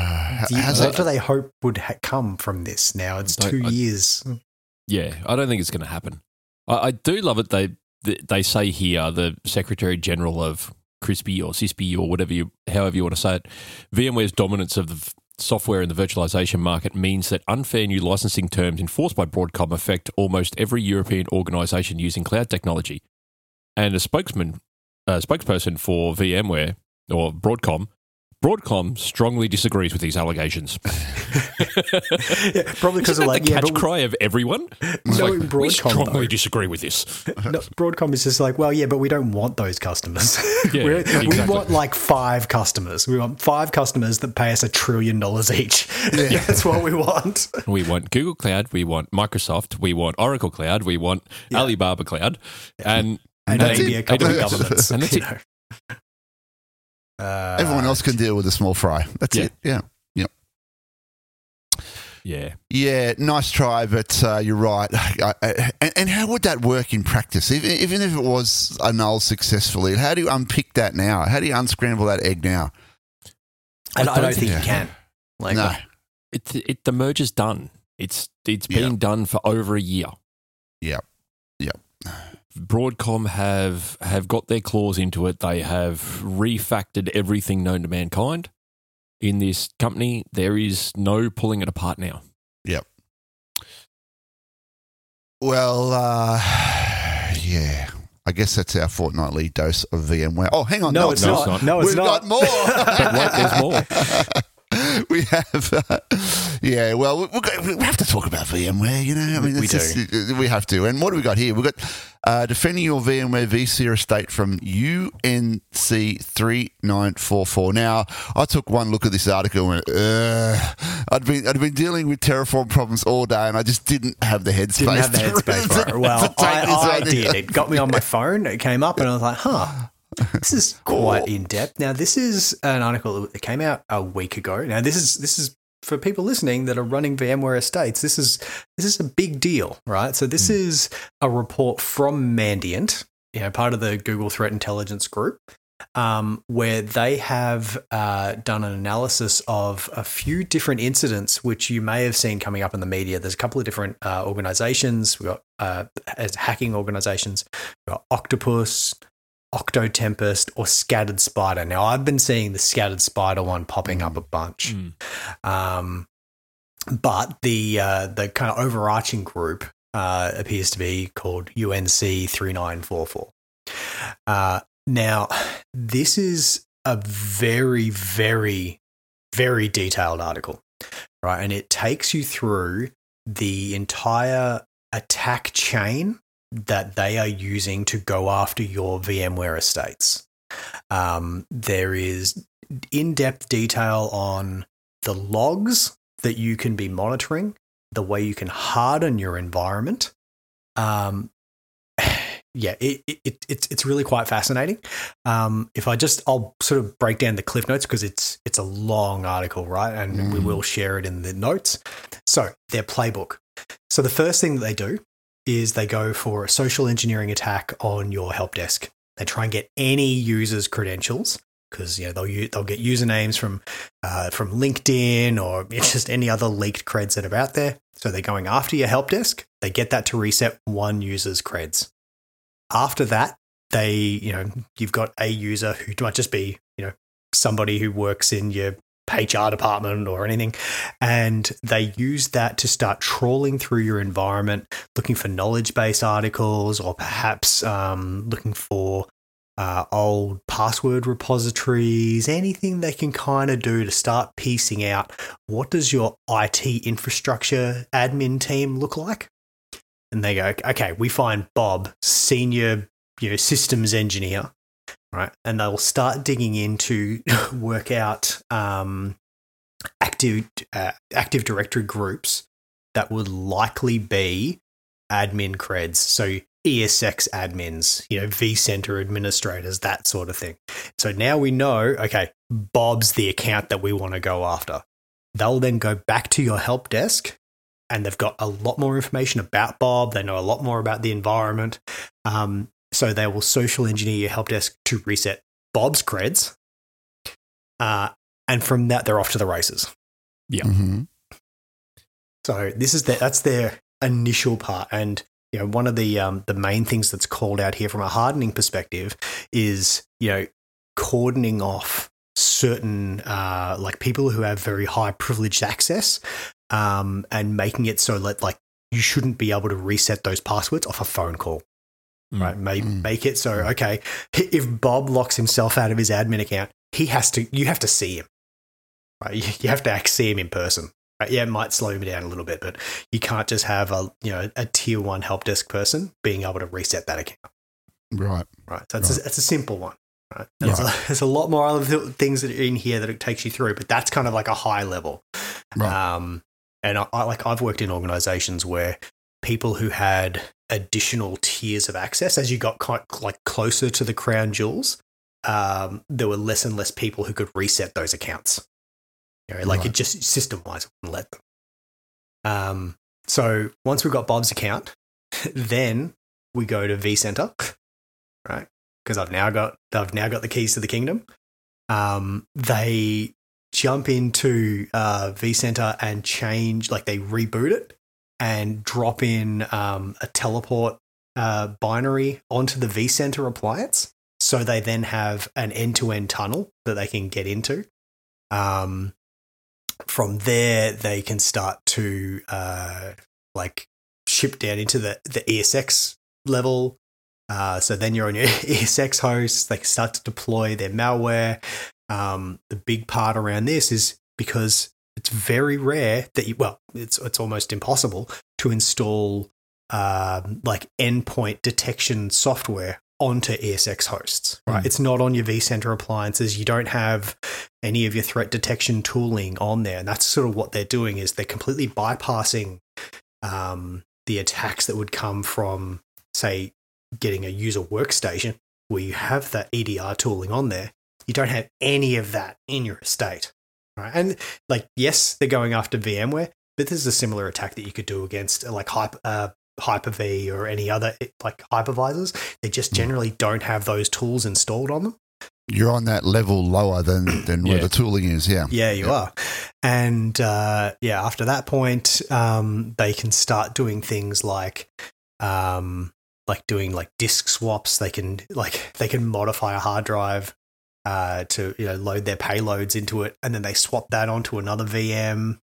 Speaker 3: do they hope would come from this. Now it's 2 years.
Speaker 2: Yeah, I don't think it's going to happen. I do love it. They say here, the Secretary General of CRISPY or CISPY or however you want to say it, VMware's dominance of the software in the virtualization market means that unfair new licensing terms enforced by Broadcom affect almost every European organisation using cloud technology. And a spokesperson for VMware or Broadcom strongly disagrees with these allegations.
Speaker 3: Yeah, probably because of
Speaker 2: the catch cry of everyone.
Speaker 3: Broadcom,
Speaker 2: we strongly disagree with this.
Speaker 3: No, Broadcom is just like, well, yeah, but we don't want those customers.
Speaker 2: Yeah,
Speaker 3: We
Speaker 2: exactly.
Speaker 3: want like 5 customers. We want 5 customers that pay us $1 trillion each. Yeah. That's what we want.
Speaker 2: We want Google Cloud. We want Microsoft. We want Oracle Cloud. We want Alibaba Cloud. And
Speaker 3: maybe a couple of
Speaker 2: AWS.
Speaker 3: governments.
Speaker 2: And that's it.
Speaker 1: Everyone else can deal with a small fry. That's it. Yeah.
Speaker 2: Yeah.
Speaker 1: Yeah, nice try, but you're right. And how would that work in practice? Even if it was annulled successfully, how do you unpick that now? How do you unscramble that egg now?
Speaker 3: I don't think you can. Like,
Speaker 1: No.
Speaker 2: The merger's done. It's been done for over a year.
Speaker 1: Yeah.
Speaker 2: Broadcom have got their claws into it. They have refactored everything known to mankind in this company. There is no pulling it apart now.
Speaker 1: Yep. Well, yeah. I guess that's our fortnightly dose of VMware. Oh, hang on.
Speaker 3: No, it's not. No, it's
Speaker 1: We've
Speaker 3: not.
Speaker 1: got more.
Speaker 2: But wait, there's more.
Speaker 1: We have, yeah. Well, we have to talk about VMware. You know, I mean, we have to. And what do we got here? We've got defending your VMware vSphere estate from UNC 3944. Now, I took one look at this article and I'd been dealing with Terraform problems all day, and I just didn't have the headspace.
Speaker 3: Didn't have the headspace for it. Well, I did. It got me on my phone. It came up, and I was like, huh. This is quite in depth. Now, this is an article that came out a week ago. Now, this is for people listening that are running VMware estates. This is a big deal, right? So this is a report from Mandiant, part of the Google Threat Intelligence Group, where they have done an analysis of a few different incidents which you may have seen coming up in the media. There's a couple of different organizations. We've got as hacking organizations. We've got Octopus, Octotempest, or Scattered Spider. Now, I've been seeing the Scattered Spider one popping up a bunch. But the kind of overarching group appears to be called UNC 3944. Now, this is a very, very, very detailed article, right? And it takes you through the entire attack chain that they are using to go after your VMware estates. There is in-depth detail on the logs that you can be monitoring, the way you can harden your environment. it's really quite fascinating. I'll sort of break down the cliff notes because it's a long article, right? And we will share it in the notes. So their playbook. So the first thing that they do is they go for a social engineering attack on your help desk. They try and get any user's credentials because they'll get usernames from LinkedIn or just any other leaked creds that are out there. So they're going after your help desk. They get that to reset one user's creds. After that, you've got a user who might just be somebody who works in your HR department or anything, and they use that to start trawling through your environment, looking for knowledge-based articles or perhaps looking for old password repositories, anything they can kind of do to start piecing out what does your IT infrastructure admin team look like. And they go, okay, we find Bob, senior systems engineer, right? And they'll start digging into work out active directory groups that would likely be admin creds. So ESX admins, vCenter administrators, that sort of thing. So now we know, okay, Bob's the account that we want to go after. They'll then go back to your help desk and they've got a lot more information about Bob. They know a lot more about the environment. So they will social engineer your help desk to reset Bob's creds. And from that, they're off to the races.
Speaker 2: Yeah.
Speaker 1: Mm-hmm.
Speaker 3: So that's their initial part. And, one of the main things that's called out here from a hardening perspective is, cordoning off certain, like people who have very high privileged access, and making it so that you shouldn't be able to reset those passwords off a phone call. Right, make it so, okay, if Bob locks himself out of his admin account, you have to see him, right? You have to actually see him in person. Right? Yeah, it might slow him down a little bit, but you can't just have a tier 1 help desk person being able to reset that account.
Speaker 1: Right.
Speaker 3: So it's a simple one. Right. There's a lot more other things that are in here that it takes you through, but that's kind of like a high level.
Speaker 1: Right.
Speaker 3: And I've worked in organizations where people who had additional tiers of access, as you got closer to the crown jewels, there were less and less people who could reset those accounts. It just system-wise wouldn't let them. So once we've got Bob's account, then we go to vCenter, right? Because I've now got the keys to the kingdom. They jump into vCenter and change, they reboot it and drop in a teleport binary onto the vCenter appliance. So they then have an end-to-end tunnel that they can get into. From there, they can start to ship down into the ESX level. So then you're on your ESX host. They can start to deploy their malware. The big part around this is because it's very rare that it's almost impossible to install endpoint detection software onto ESX hosts, right? It's not on your vCenter appliances. You don't have any of your threat detection tooling on there. And that's sort of what they're doing is they're completely bypassing the attacks that would come from, say, getting a user workstation where you have that EDR tooling on there. You don't have any of that in your estate, right? And yes, they're going after VMware, but this is a similar attack that you could do against Hyper-V or any other hypervisors. They just generally don't have those tools installed on them.
Speaker 1: You're on that level lower than where the tooling is, yeah.
Speaker 3: Yeah, you are. And after that point, they can start doing things like doing disk swaps. They can modify a hard drive to load their payloads into it, and then they swap that onto another VM.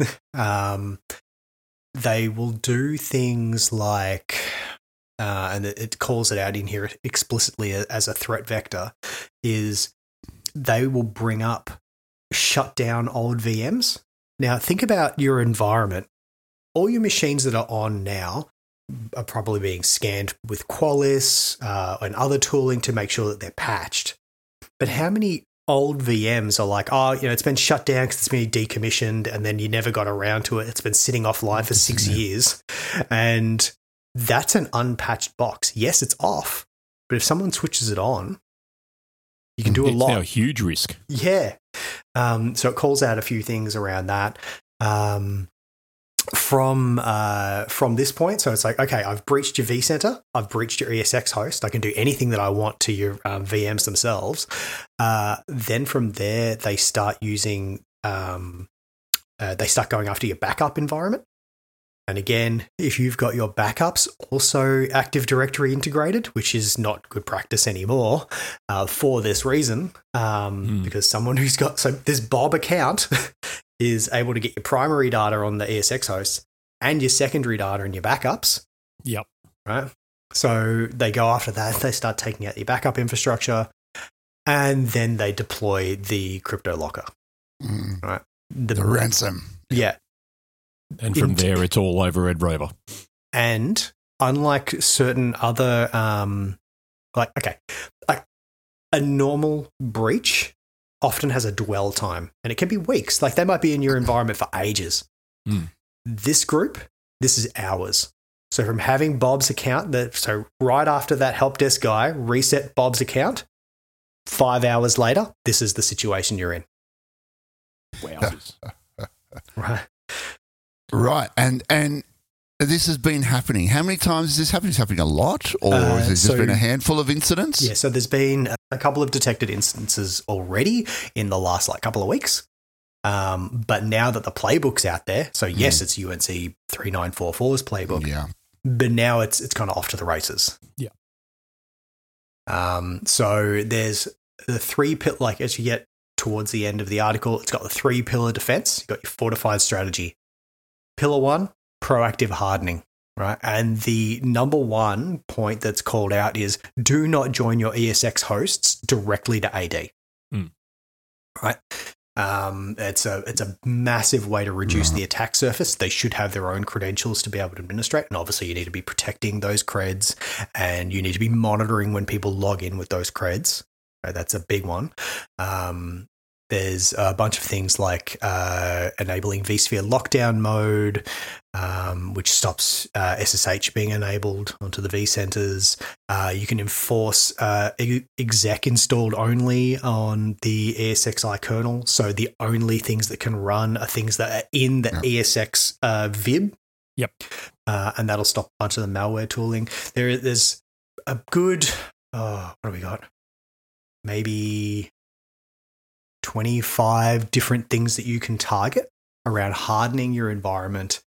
Speaker 3: They will do things like, and it calls it out in here explicitly as a threat vector, is they will bring up, shut down old VMs. Now, think about your environment. All your machines that are on now are probably being scanned with Qualys and other tooling to make sure that they're patched. But how many old VMs are it's been shut down because it's been decommissioned and then you never got around to it. It's been sitting offline for 6 years. And that's an unpatched box. Yes, it's off, but if someone switches it on, you can do a lot.
Speaker 2: It's now a huge risk.
Speaker 3: Yeah. So it calls out a few things around that. From this point, so it's like, okay, I've breached your vCenter, I've breached your ESX host, I can do anything that I want to your VMs themselves. Then from there, they start using, they start going after your backup environment. And again, if you've got your backups also Active Directory integrated, which is not good practice anymore for this reason, because someone who's got, so this Bob account is able to get your primary data on the ESX host and your secondary data in your backups.
Speaker 2: Yep.
Speaker 3: Right. So they go after that. They start taking out your backup infrastructure, and then they deploy the crypto locker. Right.
Speaker 1: The ransom.
Speaker 3: Yeah.
Speaker 2: And from there, it's all over Red Rover.
Speaker 3: And unlike certain other, a normal breach often has a dwell time, and it can be weeks. Like, they might be in your environment for ages. This group, this is hours. So from having Bob's account, so right after that help desk guy reset Bob's account, 5 hours later, this is the situation you're in.
Speaker 2: Wowzers.
Speaker 3: Right.
Speaker 1: Right. And this has been happening. How many times has this happened? Is it happening a lot, or has it just been a handful of incidents?
Speaker 3: Yeah, so there's been a couple of detected instances already in the last couple of weeks. But now that the playbook's out there, so yes, it's UNC 3944's playbook.
Speaker 1: Yeah.
Speaker 3: But now it's kind of off to the races.
Speaker 2: Yeah.
Speaker 3: So there's the as you get towards the end of the article, it's got the 3-pillar defense. You've got your fortified strategy. Pillar 1, proactive hardening, right? And the number one point that's called out is do not join your ESX hosts directly to AD. Right? It's a massive way to reduce the attack surface. They should have their own credentials to be able to administrate, and obviously you need to be protecting those creds, and you need to be monitoring when people log in with those creds. Right? That's a big one. There's a bunch of things like enabling vSphere lockdown mode, which stops SSH being enabled onto the vCenters. You can enforce exec installed only on the ESXi kernel. So the only things that can run are things that are in the ESX VIB.
Speaker 2: Yep.
Speaker 3: And that'll stop a bunch of the malware tooling. There's a good, what do we got? Maybe 25 different things that you can target around hardening your environment,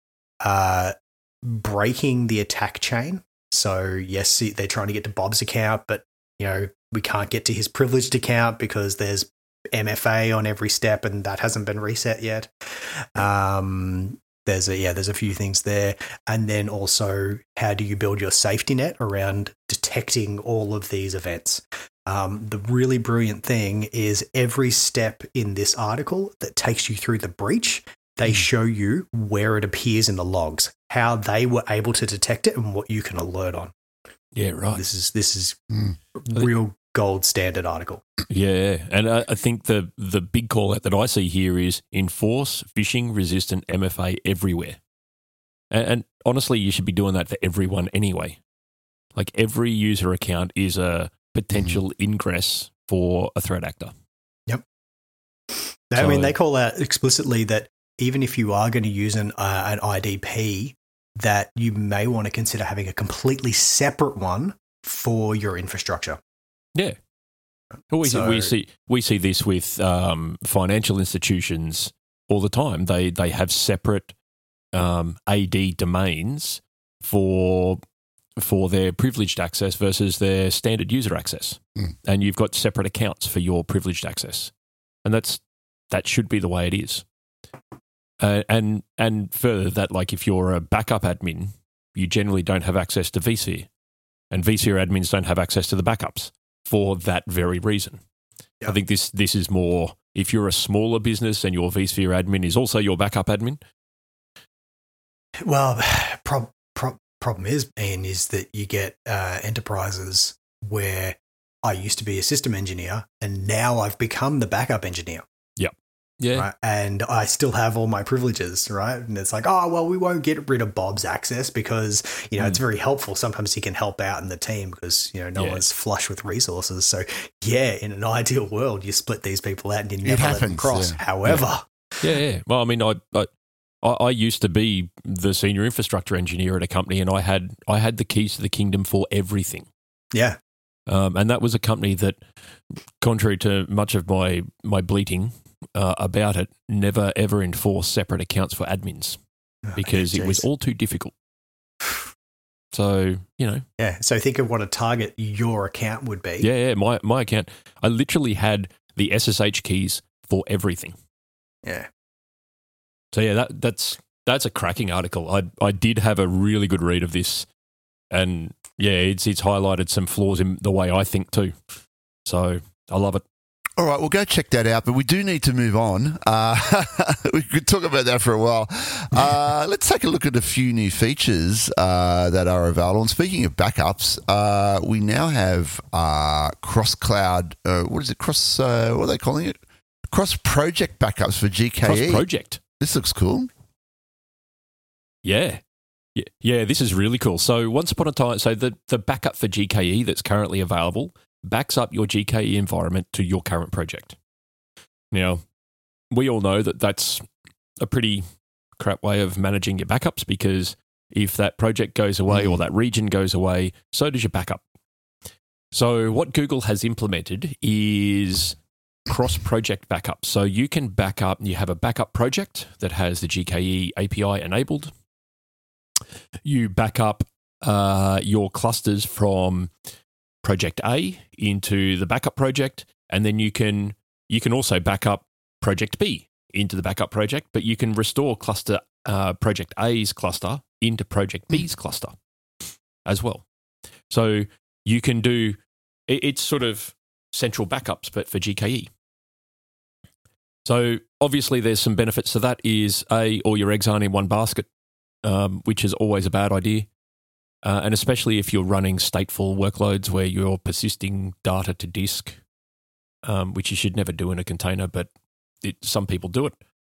Speaker 3: breaking the attack chain. So yes, they're trying to get to Bob's account, but we can't get to his privileged account because there's MFA on every step, and that hasn't been reset yet. There's a few things there. And then also, how do you build your safety net around detecting all of these events? The really brilliant thing is every step in this article that takes you through the breach, they show you where it appears in the logs, how they were able to detect it, and what you can alert on.
Speaker 2: Yeah, right.
Speaker 3: This is real gold standard article.
Speaker 2: Yeah, and I think the big call out that I see here is enforce phishing resistant MFA everywhere. And honestly, you should be doing that for everyone anyway. Like, every user account is a potential ingress for a threat actor.
Speaker 3: Yep. I mean, they call out explicitly that even if you are going to use an IDP, that you may want to consider having a completely separate one for your infrastructure.
Speaker 2: Yeah. We see this with financial institutions all the time. They have separate AD domains for their privileged access versus their standard user access. And you've got separate accounts for your privileged access. And that should be the way it is. And further, that, like, if you're a backup admin, you generally don't have access to vSphere. And vSphere admins don't have access to the backups for that very reason. Yep. I think this is more, if you're a smaller business and your vSphere admin is also your backup admin.
Speaker 3: Well, problem is, Ian, is that you get enterprises where I used to be a system engineer and now I've become the backup engineer.
Speaker 2: Yep. Yeah.
Speaker 3: Right? And I still have all my privileges, right? And it's like, oh, well, we won't get rid of Bob's access because, it's very helpful. Sometimes he can help out in the team because, no one's flush with resources. So, in an ideal world, you split these people out and you never let them cross.
Speaker 1: Yeah.
Speaker 3: However.
Speaker 2: Yeah. Well, I mean, I used to be the senior infrastructure engineer at a company, and I had the keys to the kingdom for everything.
Speaker 3: Yeah.
Speaker 2: And that was a company that, contrary to much of my bleating about it, never ever enforced separate accounts for admins because it was all too difficult. So,
Speaker 3: Yeah. So think of what a target your account would be.
Speaker 2: Yeah. My account, I literally had the SSH keys for everything.
Speaker 3: Yeah.
Speaker 2: So yeah, that's a cracking article. I did have a really good read of this, and yeah, it's highlighted some flaws in the way I think too. So I love it.
Speaker 1: All right, we'll go check that out, but we do need to move on. We could talk about that for a while. Let's take a look at a few new features that are available. And speaking of backups, we now have cross-cloud, what are they calling it? Cross-project backups for GKE.
Speaker 2: Cross-project.
Speaker 1: This looks cool.
Speaker 2: Yeah, this is really cool. So once upon a time, the backup for GKE that's currently available backs up your GKE environment to your current project. Now, we all know that that's a pretty crap way of managing your backups because if that project goes away or that region goes away, so does your backup. So what Google has implemented is cross-project backup. So you can back up, you have a backup project that has the GKE API enabled. You back up your clusters from Project A into the backup project, and then you can also back up Project B into the backup project, but you can restore cluster Project A's cluster into Project B's cluster as well. So you can do it's sort of central backups, but for GKE. So obviously there's some benefits to that is all your eggs aren't in one basket, which is always a bad idea. And especially if you're running stateful workloads where you're persisting data to disk, which you should never do in a container, but some people do it.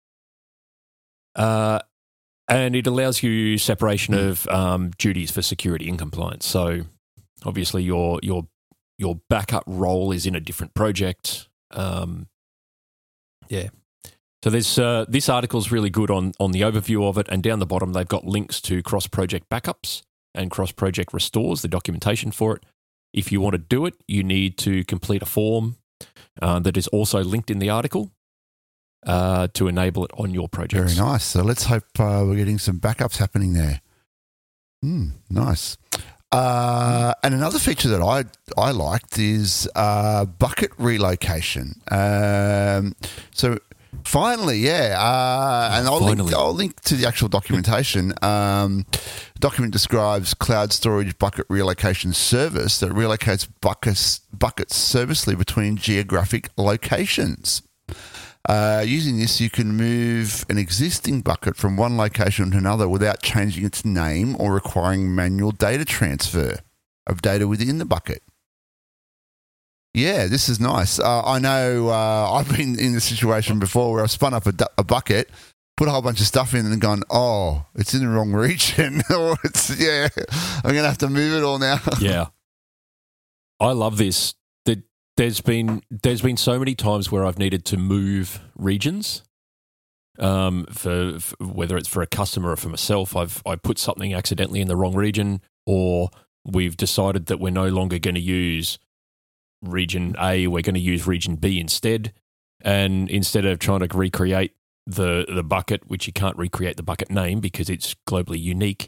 Speaker 2: And it allows you separation of duties for security and compliance. So obviously your backup role is in a different project. Yeah. So this article is really good on the overview of it, and down the bottom they've got links to cross-project backups and cross-project restores, the documentation for it. If you want to do it, you need to complete a form that is also linked in the article to enable it on your projects.
Speaker 1: Very nice. So let's hope we're getting some backups happening there. Nice. And another feature that I liked is bucket relocation. So finally, and I'll link to the actual documentation. Document describes cloud storage bucket relocation service that relocates buckets servicely between geographic locations. Using this, you can move an existing bucket from one location to another without changing its name or requiring manual data transfer of data within the bucket. Yeah, this is nice. I know I've been in the situation before where I've spun up a bucket, put a whole bunch of stuff in and gone, oh, it's in the wrong region. Or I'm going to have to move it all now.
Speaker 2: Yeah. I love this. There's been so many times where I've needed to move regions, for whether it's for a customer or for myself. I put something accidentally in the wrong region, or we've decided that we're no longer going to use region A, we're going to use region B instead. And instead of trying to recreate the bucket, which you can't recreate the bucket name because it's globally unique,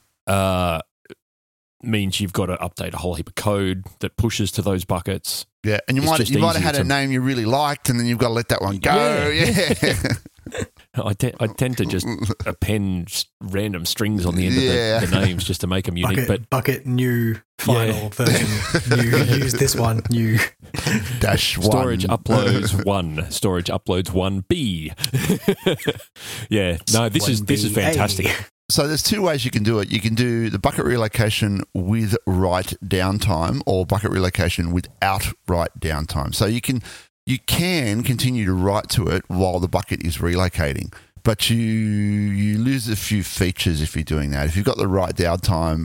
Speaker 2: means you've got to update a whole heap of code that pushes to those buckets.
Speaker 1: Yeah, and you might have had a name you really liked, and then you've got to let that one go. Yeah.
Speaker 2: I tend to just append random strings on the end of the names just to make them unique.
Speaker 3: Bucket new final version. New use this one. New
Speaker 1: -1.
Speaker 2: Storage uploads 1. Storage uploads 1B. Yeah. No, this is fantastic.
Speaker 1: So there's two ways you can do it. You can do the bucket relocation with write downtime or bucket relocation without write downtime. So you can you can continue to write to it while the bucket is relocating, but you lose a few features if you're doing that. If you've got the right downtime,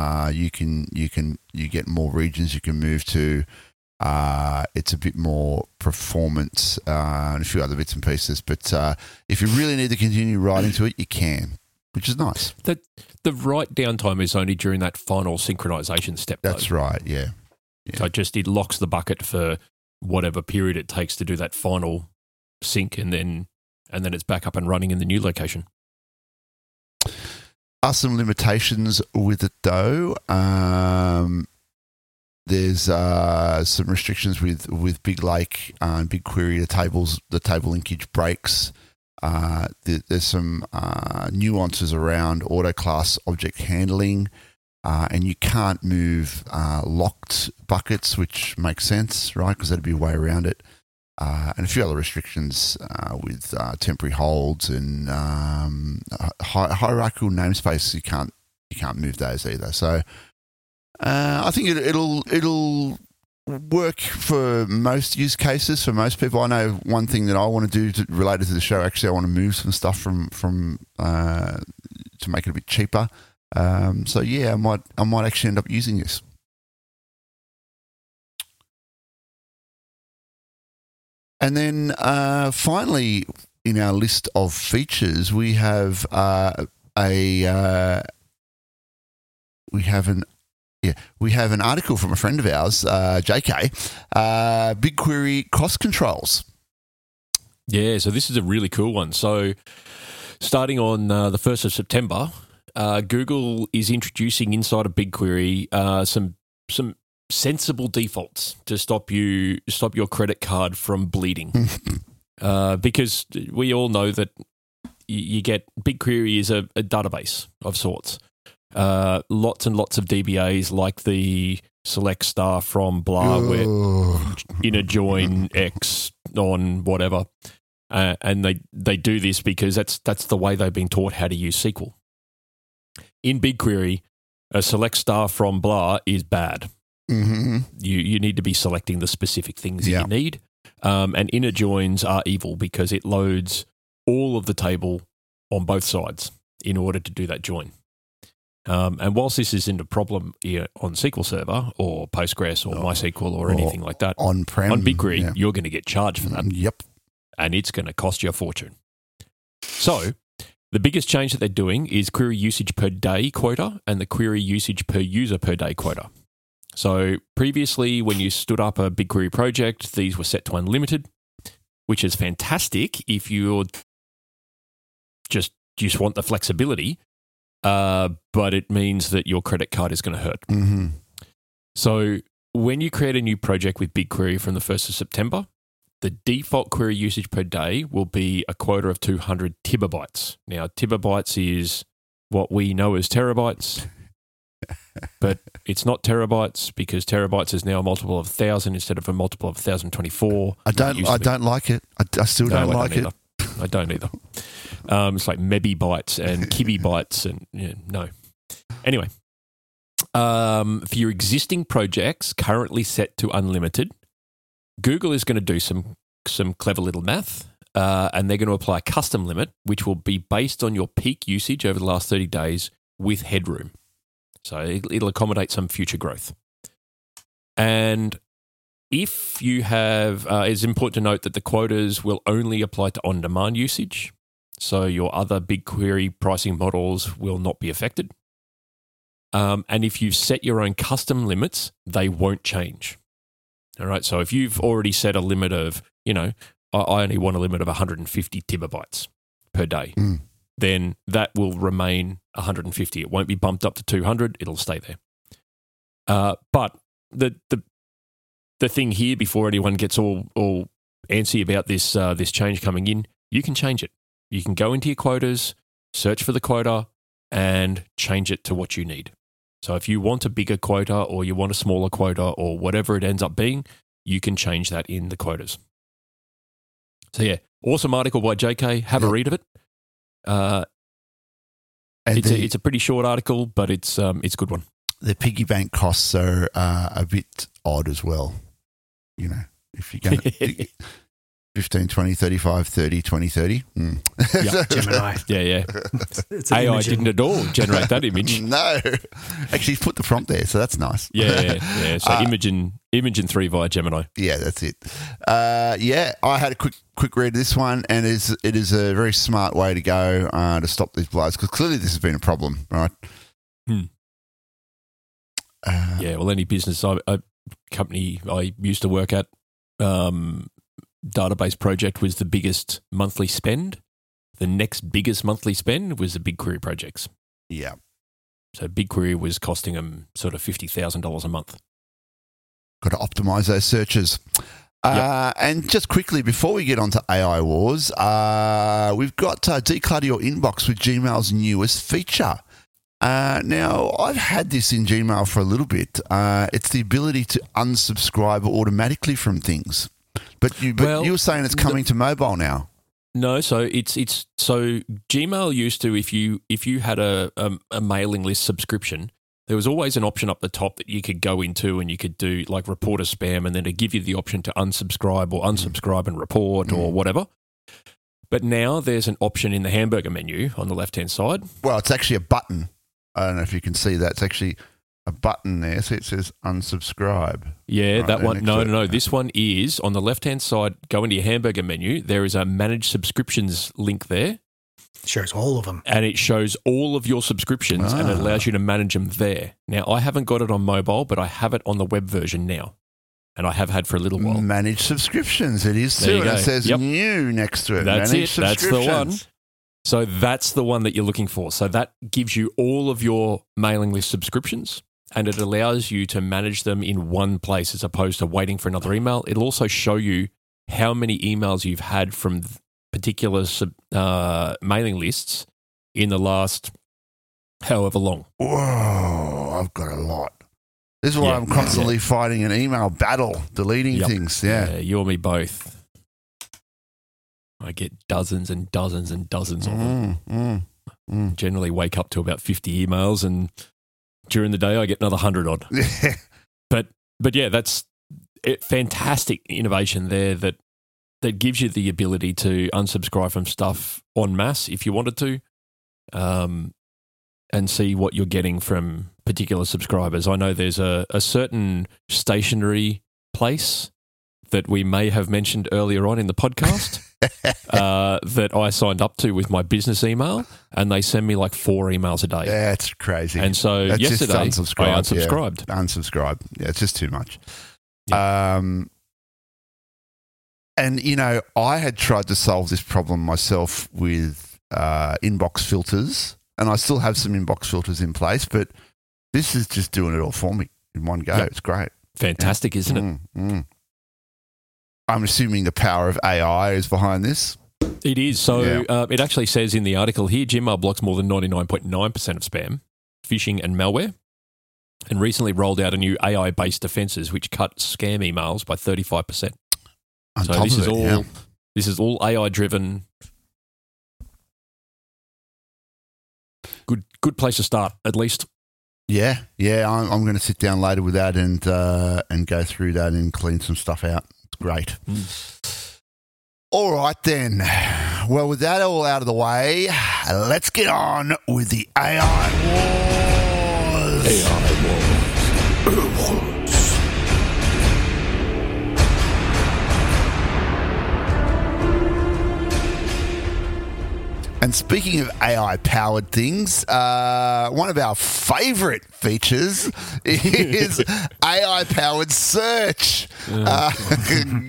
Speaker 1: you get more regions you can move to. It's a bit more performance and a few other bits and pieces. But if you really need to continue writing to it, you can, which is nice.
Speaker 2: The right downtime is only during that final synchronization step.
Speaker 1: That's right, yeah.
Speaker 2: So it locks the bucket for whatever period it takes to do that final sync, and then it's back up and running in the new location.
Speaker 1: Are some limitations with it though. There's some restrictions with Big Lake and BigQuery. The table linkage breaks. There's some nuances around auto class object handling, and you can't move locked buckets, which makes sense, right? Because that'd be a way around it. And a few other restrictions with temporary holds and hierarchical namespace. You can't move those either. So I think it'll work for most use cases for most people. I know one thing that I want to do related to the show. Actually, I want to move some stuff from to make it a bit cheaper. So yeah, I might actually end up using this. And then finally, in our list of features, we have an article from a friend of ours, JK, BigQuery cost controls.
Speaker 2: Yeah, so this is a really cool one. So starting on the 1st of September, Google is introducing inside of BigQuery some sensible defaults to stop your credit card from bleeding. Because we all know that you get BigQuery is a database of sorts. Lots and lots of DBAs like the select star from blah, where inner join X on whatever. And they do this because that's the way they've been taught how to use SQL. In BigQuery, a select star from blah is bad.
Speaker 1: Mm-hmm.
Speaker 2: You need to be selecting the specific things that you need. And inner joins are evil because it loads all of the table on both sides in order to do that join. And whilst this isn't a problem here on SQL Server or Postgres or MySQL or anything like that,
Speaker 1: on-prem,
Speaker 2: on BigQuery, you're going to get charged for that.
Speaker 1: Yep.
Speaker 2: And it's going to cost you a fortune. So the biggest change that they're doing is query usage per day quota and the query usage per user per day quota. So previously, when you stood up a BigQuery project, these were set to unlimited, which is fantastic if you just want the flexibility, but it means that your credit card is going to hurt.
Speaker 1: Mm-hmm.
Speaker 2: So when you create a new project with BigQuery from the 1st of September, the default query usage per day will be a quota of 200 tibabytes. Now, tibabytes is what we know as terabytes. But it's not terabytes because terabytes is now a multiple of 1,000 instead of a multiple of 1,024.
Speaker 1: I don't like it. I still don't like it.
Speaker 2: I don't either. It's like mebibytes and kibibytes and no. Anyway, for your existing projects currently set to unlimited, Google is going to do some clever little math, and they're going to apply a custom limit, which will be based on your peak usage over the last 30 days with headroom. So it'll accommodate some future growth. And if you have, it's important to note that the quotas will only apply to on-demand usage. So your other BigQuery pricing models will not be affected. And if you've set your own custom limits, they won't change. All right. So if you've already set a limit of, I only want a limit of 150 tibabytes per day. Then that will remain 150. It won't be bumped up to 200. It'll stay there. But the thing here, before anyone gets all antsy about this change coming in, you can change it. You can go into your quotas, search for the quota, and change it to what you need. So if you want a bigger quota or you want a smaller quota or whatever it ends up being, you can change that in the quotas. So yeah, awesome article by JK. Have a read of it. It's a pretty short article, but it's a good one.
Speaker 1: The piggy bank costs are a bit odd as well. if you're going to 15, 20, 35, 30, 20, 30.
Speaker 2: Yep.
Speaker 3: Gemini.
Speaker 2: Yeah.
Speaker 3: It's an
Speaker 2: AI
Speaker 3: image in-
Speaker 2: didn't at all generate that image.
Speaker 1: No. Actually, he's put the prompt there, so that's nice.
Speaker 2: Yeah. So Imogen 3 via Gemini.
Speaker 1: Yeah, that's it. I had a quick read of this one, and it is a very smart way to go to stop these blows, because clearly this has been a problem, right?
Speaker 2: Well, any business, a company I used to work at, database project was the biggest monthly spend. The next biggest monthly spend was the BigQuery projects.
Speaker 1: Yeah.
Speaker 2: So BigQuery was costing them sort of $50,000 a month.
Speaker 1: Got to optimize those searches. And just quickly, before we get on to AI Wars, we've got Declutter Your Inbox with Gmail's newest feature. Now, I've had this in Gmail for a little bit. It's the ability to unsubscribe automatically from things. But you were saying it's coming to mobile now.
Speaker 2: No, so it's so Gmail used to, if you had a mailing list subscription, there was always an option up the top that you could go into and you could do like report a spam, and then to give you the option to unsubscribe or unsubscribe and report or whatever. But now there's an option in the hamburger menu on the left-hand side.
Speaker 1: Well, it's actually a button. I don't know if you can see that. It's actually a button there. So it says unsubscribe.
Speaker 2: Yeah,
Speaker 1: right,
Speaker 2: that one. No. This one is on the left-hand side. Go into your hamburger menu. There is a manage subscriptions link there.
Speaker 3: Shows all of them.
Speaker 2: And it shows all of your subscriptions and it allows you to manage them there. Now, I haven't got it on mobile, but I have it on the web version now. And I have had for a little while.
Speaker 1: Manage subscriptions. It is
Speaker 2: There
Speaker 1: too.
Speaker 2: you
Speaker 1: And it
Speaker 2: go.
Speaker 1: says
Speaker 2: Yep.
Speaker 1: new next to it.
Speaker 2: That's
Speaker 1: Manage
Speaker 2: it. That's the one.
Speaker 1: subscriptions.
Speaker 2: So that's the one that you're looking for. So that gives you all of your mailing list subscriptions and it allows you to manage them in one place as opposed to waiting for another email. It'll also show you how many emails you've had from particular mailing lists in the last however long.
Speaker 1: Whoa, I've got a lot. This is why I'm constantly fighting an email battle, deleting things. Yeah.
Speaker 2: You and me both. I get dozens and dozens and dozens of them. Generally wake up to about 50 emails and during the day I get another 100 odd. But yeah, that's fantastic innovation there that gives you the ability to unsubscribe from stuff en masse if you wanted to, and see what you're getting from particular subscribers. I know there's a certain stationery place that we may have mentioned earlier on in the podcast that I signed up to with my business email, and they send me like 4 emails a day.
Speaker 1: That's crazy.
Speaker 2: And so
Speaker 1: That's
Speaker 2: yesterday I
Speaker 1: just
Speaker 2: unsubscribed.
Speaker 1: Yeah. Unsubscribe. Yeah, it's just too much.
Speaker 2: Yeah.
Speaker 1: And, you know, I had tried to solve this problem myself with inbox filters, and I still have some inbox filters in place, but this is just doing it all for me in one go.
Speaker 2: Yep.
Speaker 1: It's great.
Speaker 2: Fantastic, isn't it?
Speaker 1: I'm assuming the power of AI is behind this.
Speaker 2: It is. So it actually says in the article here, Gmail blocks more than 99.9% of spam, phishing and malware, and recently rolled out a new AI-based defenses which cut scam emails by 35%. So this is all AI-driven. Good place to start, at least.
Speaker 1: Yeah. I'm going to sit down later with that and go through that and clean some stuff out. It's great. All right, then. Well, with that all out of the way, let's get on with the AI Wars.
Speaker 2: AI Wars.
Speaker 1: And speaking of AI-powered things, one of our favourite features is AI-powered search.
Speaker 2: I hate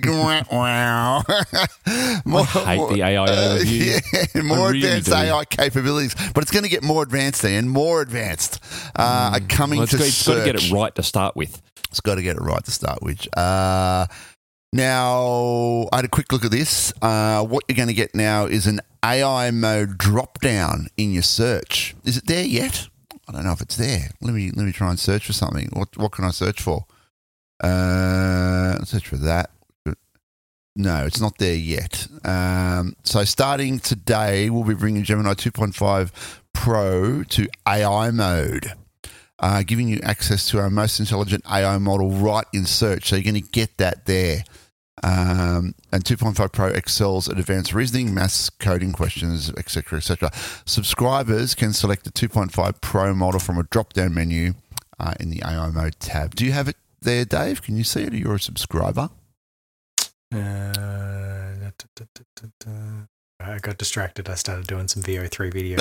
Speaker 2: the AI overview.
Speaker 1: More
Speaker 2: really
Speaker 1: advanced
Speaker 2: do.
Speaker 1: AI capabilities, but it's going to get more advanced and more advanced. Are coming to search.
Speaker 2: It's got to get it right to start with.
Speaker 1: It's got to get it right to start with. Now, I had a quick look at this. What you're going to get now is an AI mode drop down in your search. Is it there yet? I don't know if it's there. Let me try and search for something. What can I search for? Search for that. No, it's not there yet. So starting today, we'll be bringing Gemini 2.5 Pro to AI mode, giving you access to our most intelligent AI model right in search. So you're going to get that there. And 2.5 Pro excels at advanced reasoning, maths, coding questions, etc., etc. Subscribers can select the 2.5 Pro model from a drop-down menu in the AI mode tab. Do you have it there, Dave? Can you see it? Or you're a subscriber?
Speaker 3: I got distracted. I started doing some VO3 videos.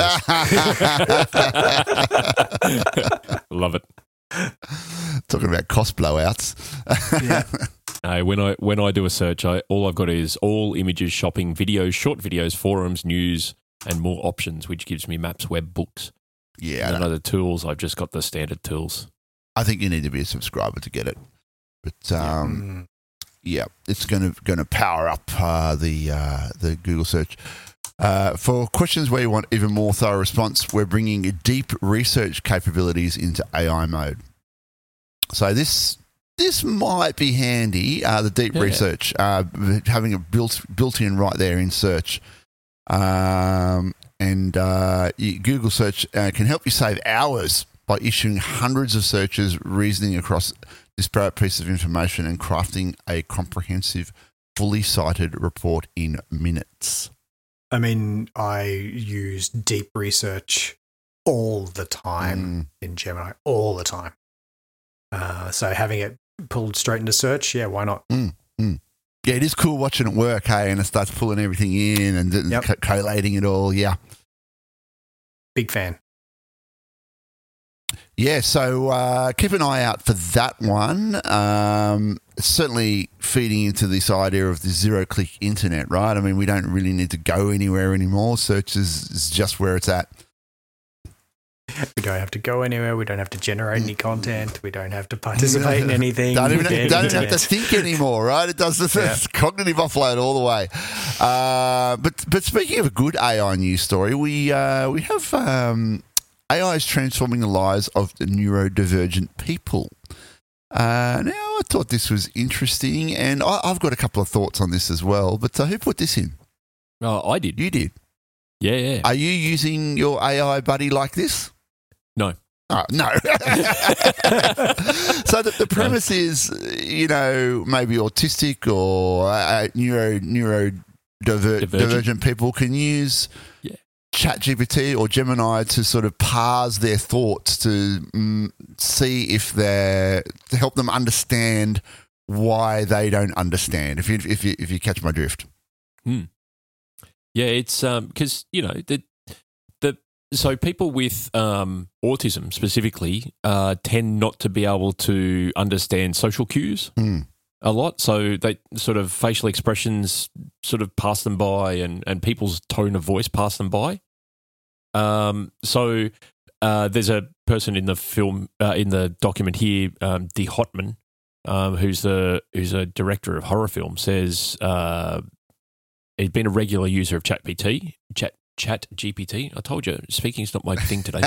Speaker 2: Love it.
Speaker 1: Talking about cost blowouts.
Speaker 3: Yeah.
Speaker 2: When I do a search, all I've got is all images, shopping, videos, short videos, forums, news, and more options, which gives me maps, web, books.
Speaker 1: Yeah.
Speaker 2: None of the tools. I've just got the standard tools.
Speaker 1: I think you need to be a subscriber to get it. But yeah, it's going to power up the Google search. For questions where you want even more thorough response, we're bringing deep research capabilities into AI mode. So this might be handy, the deep research, having it built in right there in search. Google search can help you save hours by issuing hundreds of searches, reasoning across disparate pieces of information and crafting a comprehensive, fully cited report in minutes.
Speaker 3: I mean, I use deep research all the time in Gemini, all the time. So having it pulled straight into search, yeah, why not?
Speaker 1: Yeah, it is cool watching it work, hey, and it starts pulling everything in and collating it all, yeah.
Speaker 3: Big fan.
Speaker 1: Yeah, so keep an eye out for that one. Certainly feeding into this idea of the zero-click internet, right? I mean, we don't really need to go anywhere anymore. Search is just where it's at.
Speaker 3: We don't have to go anywhere. We don't have to generate any content. We don't have to participate in anything.
Speaker 1: Don't have to think anymore, right? It does this cognitive offload all the way. But speaking of a good AI news story, we have AI is transforming the lives of the neurodivergent people. Now, I thought this was interesting, and I've got a couple of thoughts on this as well. But who put this in?
Speaker 2: Oh, I did.
Speaker 1: You did?
Speaker 2: Yeah.
Speaker 1: Are you using your AI buddy like this?
Speaker 2: No.
Speaker 1: Oh, no. So the premise is, maybe autistic or neurodivergent people can use ChatGPT or Gemini to sort of parse their thoughts to see if to help them understand why they don't understand. If you catch my drift.
Speaker 2: Yeah, it's because so people with autism specifically tend not to be able to understand social cues a lot. So they sort of facial expressions sort of pass them by, and people's tone of voice pass them by. So there's a person in the film in the document here, Dee Hotman, who's a director of horror films, says he's been a regular user of ChatGPT. I told you, speaking's not my thing today.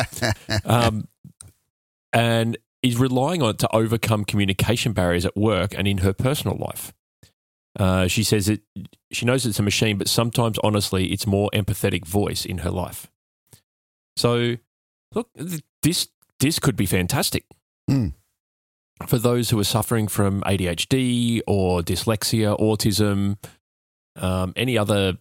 Speaker 2: And he's relying on it to overcome communication barriers at work and in her personal life. She says she knows it's a machine, but sometimes, honestly, it's more empathetic voice in her life. So, look, this could be fantastic for those who are suffering from ADHD or dyslexia, autism, any other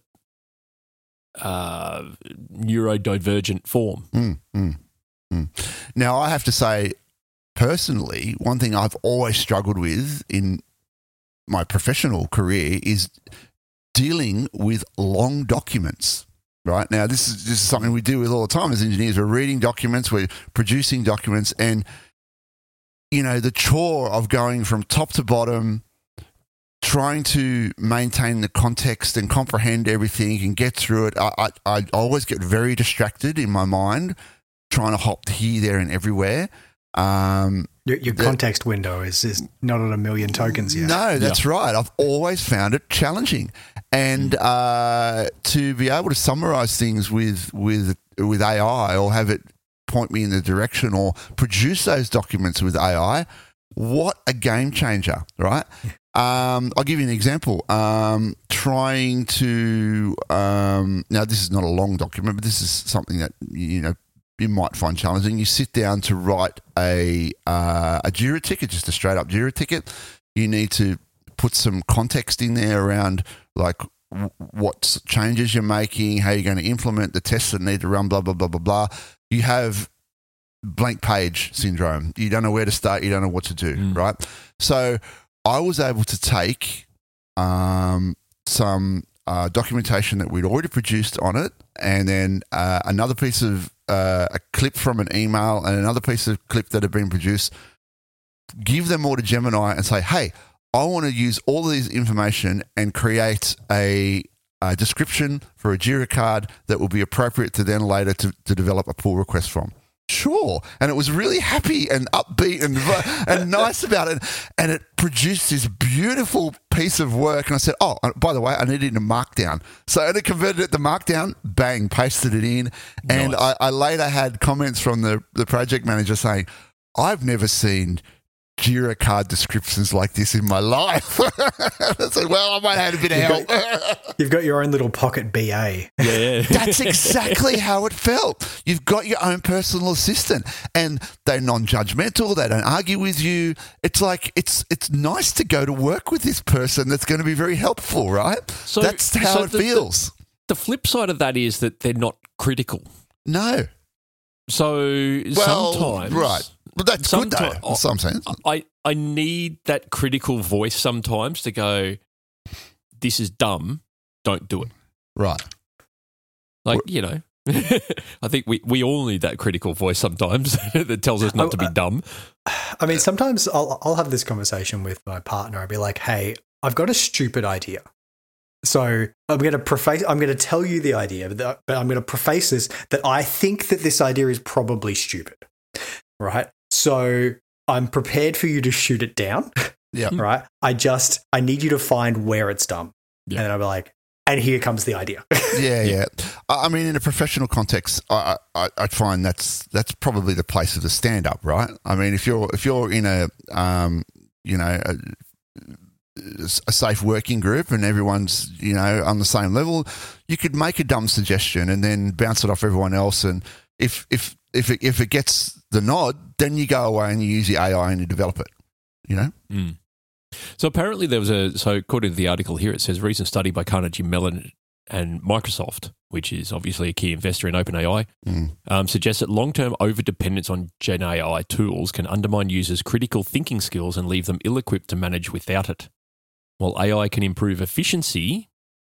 Speaker 2: neurodivergent form.
Speaker 1: Now, I have to say, personally, one thing I've always struggled with in my professional career is dealing with long documents. Right now, this is something we deal with all the time as engineers. We're reading documents, we're producing documents, and the chore of going from top to bottom, trying to maintain the context and comprehend everything and get through it. I always get very distracted in my mind, trying to hop here, there, and everywhere.
Speaker 3: Your context window is not at 1 million tokens yet.
Speaker 1: No, that's right. I've always found it challenging. And to be able to summarize things with AI or have it point me in the direction or produce those documents with AI, what a game changer, right? I'll give you an example. Trying to now this is not a long document, but this is something that you might find challenging. You sit down to write a JIRA ticket, just a straight up JIRA ticket. You need to put some context in there around like what changes you're making, how you're going to implement the tests that need to run, blah, blah, blah, blah, blah. You have blank page syndrome. You don't know where to start. You don't know what to do, right? So I was able to take some documentation that we'd already produced on it, and then another piece of a clip from an email and another piece of clip that had been produced, give them all to Gemini and say, hey, I want to use all of this information and create a description for a Jira card that will be appropriate to then later to develop a pull request from. Sure. And it was really happy and upbeat and nice about it. And it produced this beautiful piece of work. And I said, oh, by the way, I need it in a Markdown. So it converted it to Markdown, bang, pasted it in. And
Speaker 2: Nice.
Speaker 1: I later had comments from the project manager saying, I've never seen Jira card descriptions like this in my life. I said, well, I might have had a bit of help.
Speaker 3: You've got your own little pocket BA.
Speaker 2: Yeah.
Speaker 1: That's exactly how it felt. You've got your own personal assistant, and they're non-judgmental. They don't argue with you. It's like it's nice to go to work with this person that's going to be very helpful, right?
Speaker 2: So-
Speaker 1: that's how
Speaker 2: so
Speaker 1: it feels.
Speaker 2: The flip side of that is that they're not critical.
Speaker 1: No.
Speaker 2: So
Speaker 1: Well,
Speaker 2: sometimes,
Speaker 1: right. But that's good, though,
Speaker 2: Sometime-
Speaker 1: in some sense.
Speaker 2: I need that critical voice sometimes to go, this is dumb, don't do it.
Speaker 1: Right.
Speaker 2: Like, you know, I think we all need that critical voice sometimes that tells us not to be dumb.
Speaker 3: I mean, sometimes I'll have this conversation with my partner. I'll be like, hey, I've got a stupid idea. So I'm going to tell you the idea, but I'm going to preface this that I think that this idea is probably stupid, right? So I'm prepared for you to shoot it down,
Speaker 1: Yeah.
Speaker 3: right? I need you to find where it's dumb.
Speaker 2: Yeah.
Speaker 3: And then I'll be like, and here comes the idea.
Speaker 1: Yeah. I mean, in a professional context, I find that's probably the place of the stand-up, right? I mean, if you're in a a safe working group and everyone's on the same level, you could make a dumb suggestion and then bounce it off everyone else. And if it gets the nod, then you go away and you use the AI and you develop it.
Speaker 2: Mm. So apparently so according to the article here, it says recent study by Carnegie Mellon and Microsoft, which is obviously a key investor in OpenAI, suggests that long-term overdependence on Gen AI tools can undermine users' critical thinking skills and leave them ill-equipped to manage without it. While AI can improve efficiency,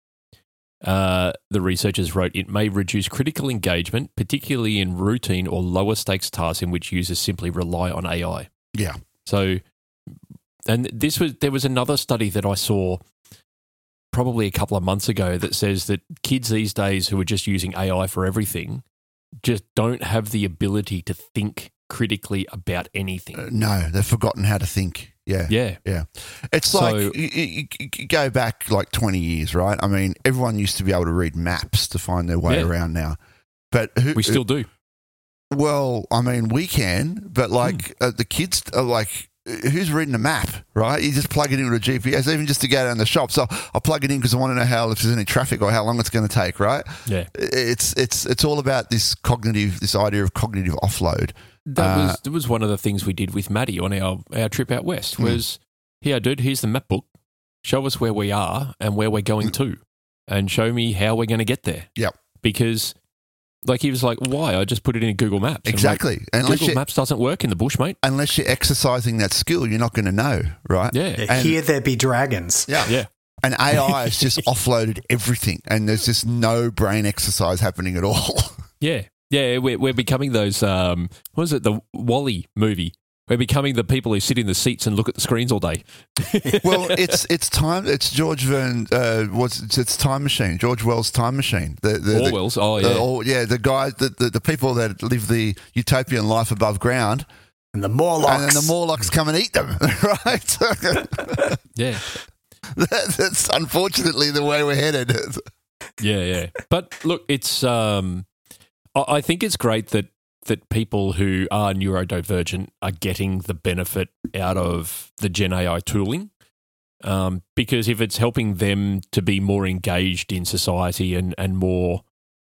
Speaker 2: the researchers wrote, it may reduce critical engagement, particularly in routine or lower-stakes tasks in which users simply rely on AI.
Speaker 1: Yeah.
Speaker 2: So, and there was another study that I saw probably a couple of months ago that says that kids these days who are just using AI for everything just don't have the ability to think critically about anything.
Speaker 1: No, they've forgotten how to think. Yeah.
Speaker 2: Yeah.
Speaker 1: It's like you go back like 20 years, right? I mean, everyone used to be able to read maps to find their way around now. But
Speaker 2: We still do.
Speaker 1: Well, I mean, we can, but like the kids are like, who's reading a map, right? You just plug it into a GPS, even just to go down the shop. So I'll plug it in because I want to know if there's any traffic or how long it's going to take, right?
Speaker 2: Yeah.
Speaker 1: It's all about this idea of cognitive offload.
Speaker 2: That was one of the things we did with Maddie on our trip out west was, here, dude, here's the map book. Show us where we are and where we're going to and show me how we're going to get there.
Speaker 1: Yep.
Speaker 2: Because like he was like, why? I just put it in Google Maps.
Speaker 1: Exactly.
Speaker 2: Like, Google Maps doesn't work in the bush, mate.
Speaker 1: Unless you're exercising that skill, you're not going to know, right?
Speaker 2: Yeah.
Speaker 3: Here there be dragons.
Speaker 1: Yeah. And AI has just offloaded everything and there's just no brain exercise happening at all.
Speaker 2: Yeah. Yeah, we're becoming those, what was it, the WALL-E movie. We're becoming the people who sit in the seats and look at the screens all day.
Speaker 1: Well, it's time. It's George Verne. It's Time Machine. George Wells' Time Machine.
Speaker 2: Orwell's.
Speaker 1: The guy, the people that live the utopian life above ground,
Speaker 3: And the Morlocks.
Speaker 1: and then the Morlocks come and eat them. Right?
Speaker 2: Yeah.
Speaker 1: That's unfortunately the way we're headed.
Speaker 2: Yeah. But look, it's I think it's great that people who are neurodivergent are getting the benefit out of the Gen AI tooling, because if it's helping them to be more engaged in society and more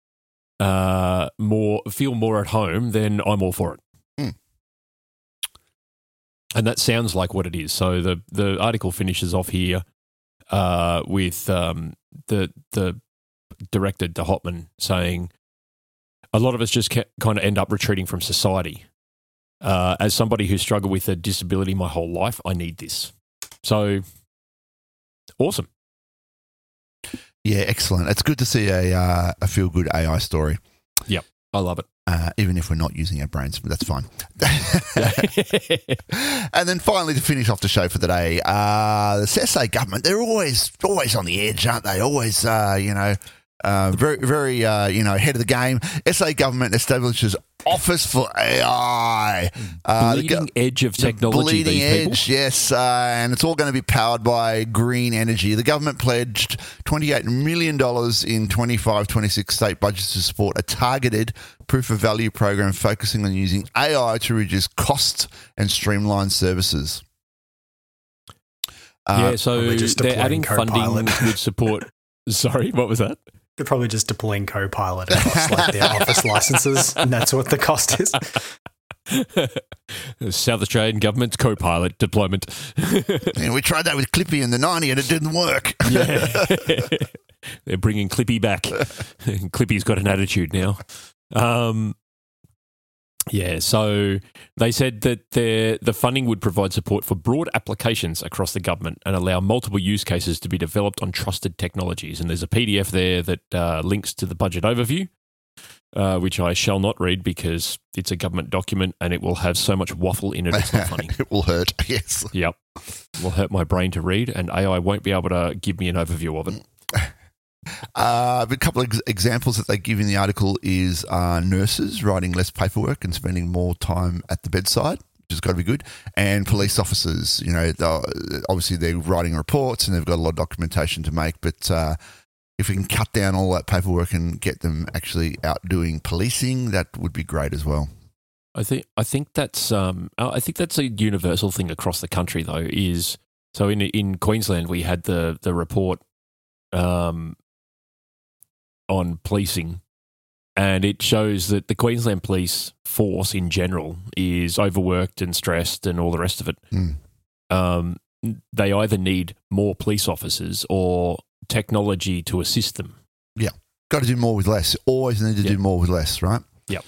Speaker 2: feel more at home, then I'm all for it. And that sounds like what it is. So the article finishes off here. with the director, De Hotman, saying a lot of us just kind of end up retreating from society. As somebody who's struggled with a disability my whole life, I need this. So, awesome.
Speaker 1: Yeah, excellent. It's good to see a feel-good AI story.
Speaker 2: Yep, I love it.
Speaker 1: Even if we're not using our brains, but that's fine. And then finally, to finish off the show for the day, the SA government, they're always on the edge, aren't they? Always, very, ahead of the game. SA government establishes Office for AI.
Speaker 2: Bleeding edge of technology,
Speaker 1: bleeding
Speaker 2: these people.
Speaker 1: edge, yes. And it's all going to be powered by green energy. The government pledged $28 million in 25-26 state budgets to support a targeted proof of value program focusing on using AI to reduce costs and streamline services.
Speaker 2: So they're adding funding with support. Sorry, what was that?
Speaker 3: They're probably just deploying Copilot across like their Office licenses, and that's what the cost is.
Speaker 2: South Australian government's Copilot deployment.
Speaker 1: Yeah, we tried that with Clippy in the 90s and it didn't work.
Speaker 2: Yeah. They're bringing Clippy back. Clippy's got an attitude now. So they said that the funding would provide support for broad applications across the government and allow multiple use cases to be developed on trusted technologies. And there's a PDF there that links to the budget overview, which I shall not read because it's a government document and it will have so much waffle in it, it's not funny.
Speaker 1: It will hurt, yes.
Speaker 2: Yep. It will hurt my brain to read, and AI won't be able to give me an overview of it.
Speaker 1: A couple of examples that they give in the article is nurses writing less paperwork and spending more time at the bedside, which has got to be good, and police officers. Obviously they're writing reports and they've got a lot of documentation to make, but if we can cut down all that paperwork and get them actually out doing policing, that would be great as well.
Speaker 2: I think that's a universal thing across the country though. Is so in Queensland we had the report on policing, and it shows that the Queensland police force in general is overworked and stressed and all the rest of it. They either need more police officers or technology to assist them.
Speaker 1: Yeah, got to do more with less. Always need to do more with less, right?
Speaker 2: Yep.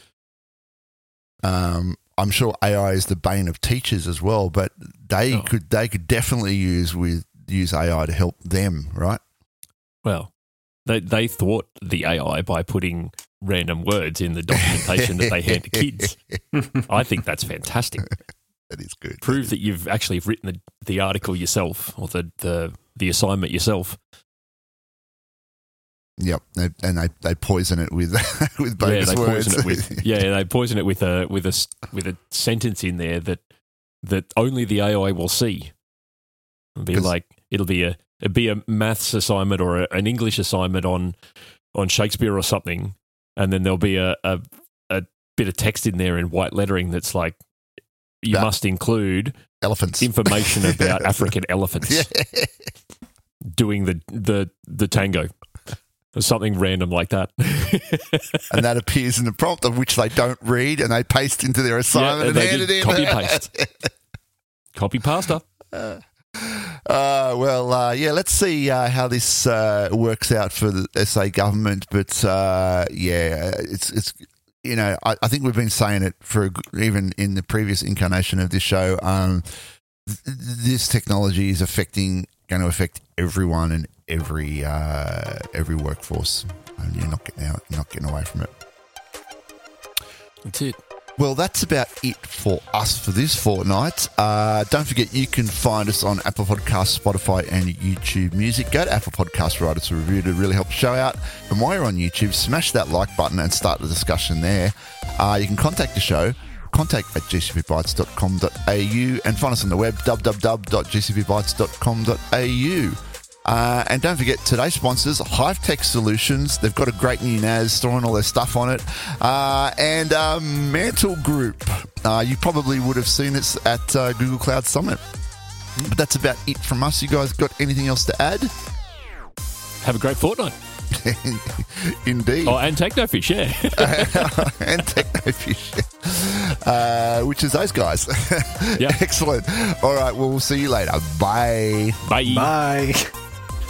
Speaker 1: I'm sure AI is the bane of teachers as well, but they could definitely use AI to help them, right?
Speaker 2: Well, they thought the AI by putting random words in the documentation that they hand to kids. I think that's fantastic.
Speaker 1: That is good.
Speaker 2: Prove that you've actually written the article yourself or the assignment yourself.
Speaker 1: Yep, and they poison it with with bogus words.
Speaker 2: They poison it with a sentence in there that only the AI will see. It'll be a maths assignment or an English assignment on Shakespeare or something, and then there'll be a bit of text in there in white lettering that's like, you must include
Speaker 1: elephants
Speaker 2: information about African elephants doing the tango. Or something random like that.
Speaker 1: And that appears in the prompt, of which they don't read, and they paste into their assignment and hand it in.
Speaker 2: Copy paste. Copy pasta.
Speaker 1: Let's see how this works out for the SA government. But it's I think we've been saying it for even in the previous incarnation of this show. This technology is going to affect everyone and every workforce, and you're not getting away from it.
Speaker 2: That's it.
Speaker 1: Well, that's about it for us for this fortnight. Don't forget, you can find us on Apple Podcasts, Spotify, and YouTube Music. Go to Apple Podcasts, write us a review to really help the show out. And while you're on YouTube, smash that like button and start the discussion there. You can contact the show, contact@gcpbytes.com.au, and find us on the web, www.gcpbytes.com.au. And don't forget today's sponsors, Hive Tech Solutions. They've got a great new NAS storing all their stuff on it. And Mantle Group. You probably would have seen it at Google Cloud Summit. But that's about it from us. You guys got anything else to add?
Speaker 2: Have a great fortnight.
Speaker 1: Indeed.
Speaker 2: Oh, and Technofish, yeah.
Speaker 1: And Technofish, which is those guys.
Speaker 2: Yeah.
Speaker 1: Excellent. All right, well, we'll see you later. Bye.
Speaker 2: Bye.
Speaker 3: Bye.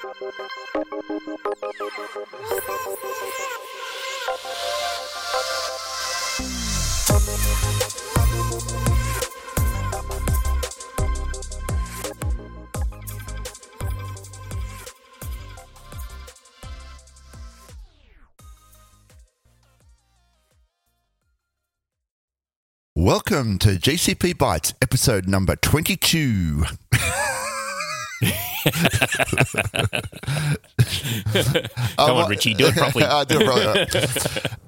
Speaker 1: Welcome to GCP Bytes, episode number 22.
Speaker 2: Come on, Richie, do it properly.
Speaker 1: I'll do it properly.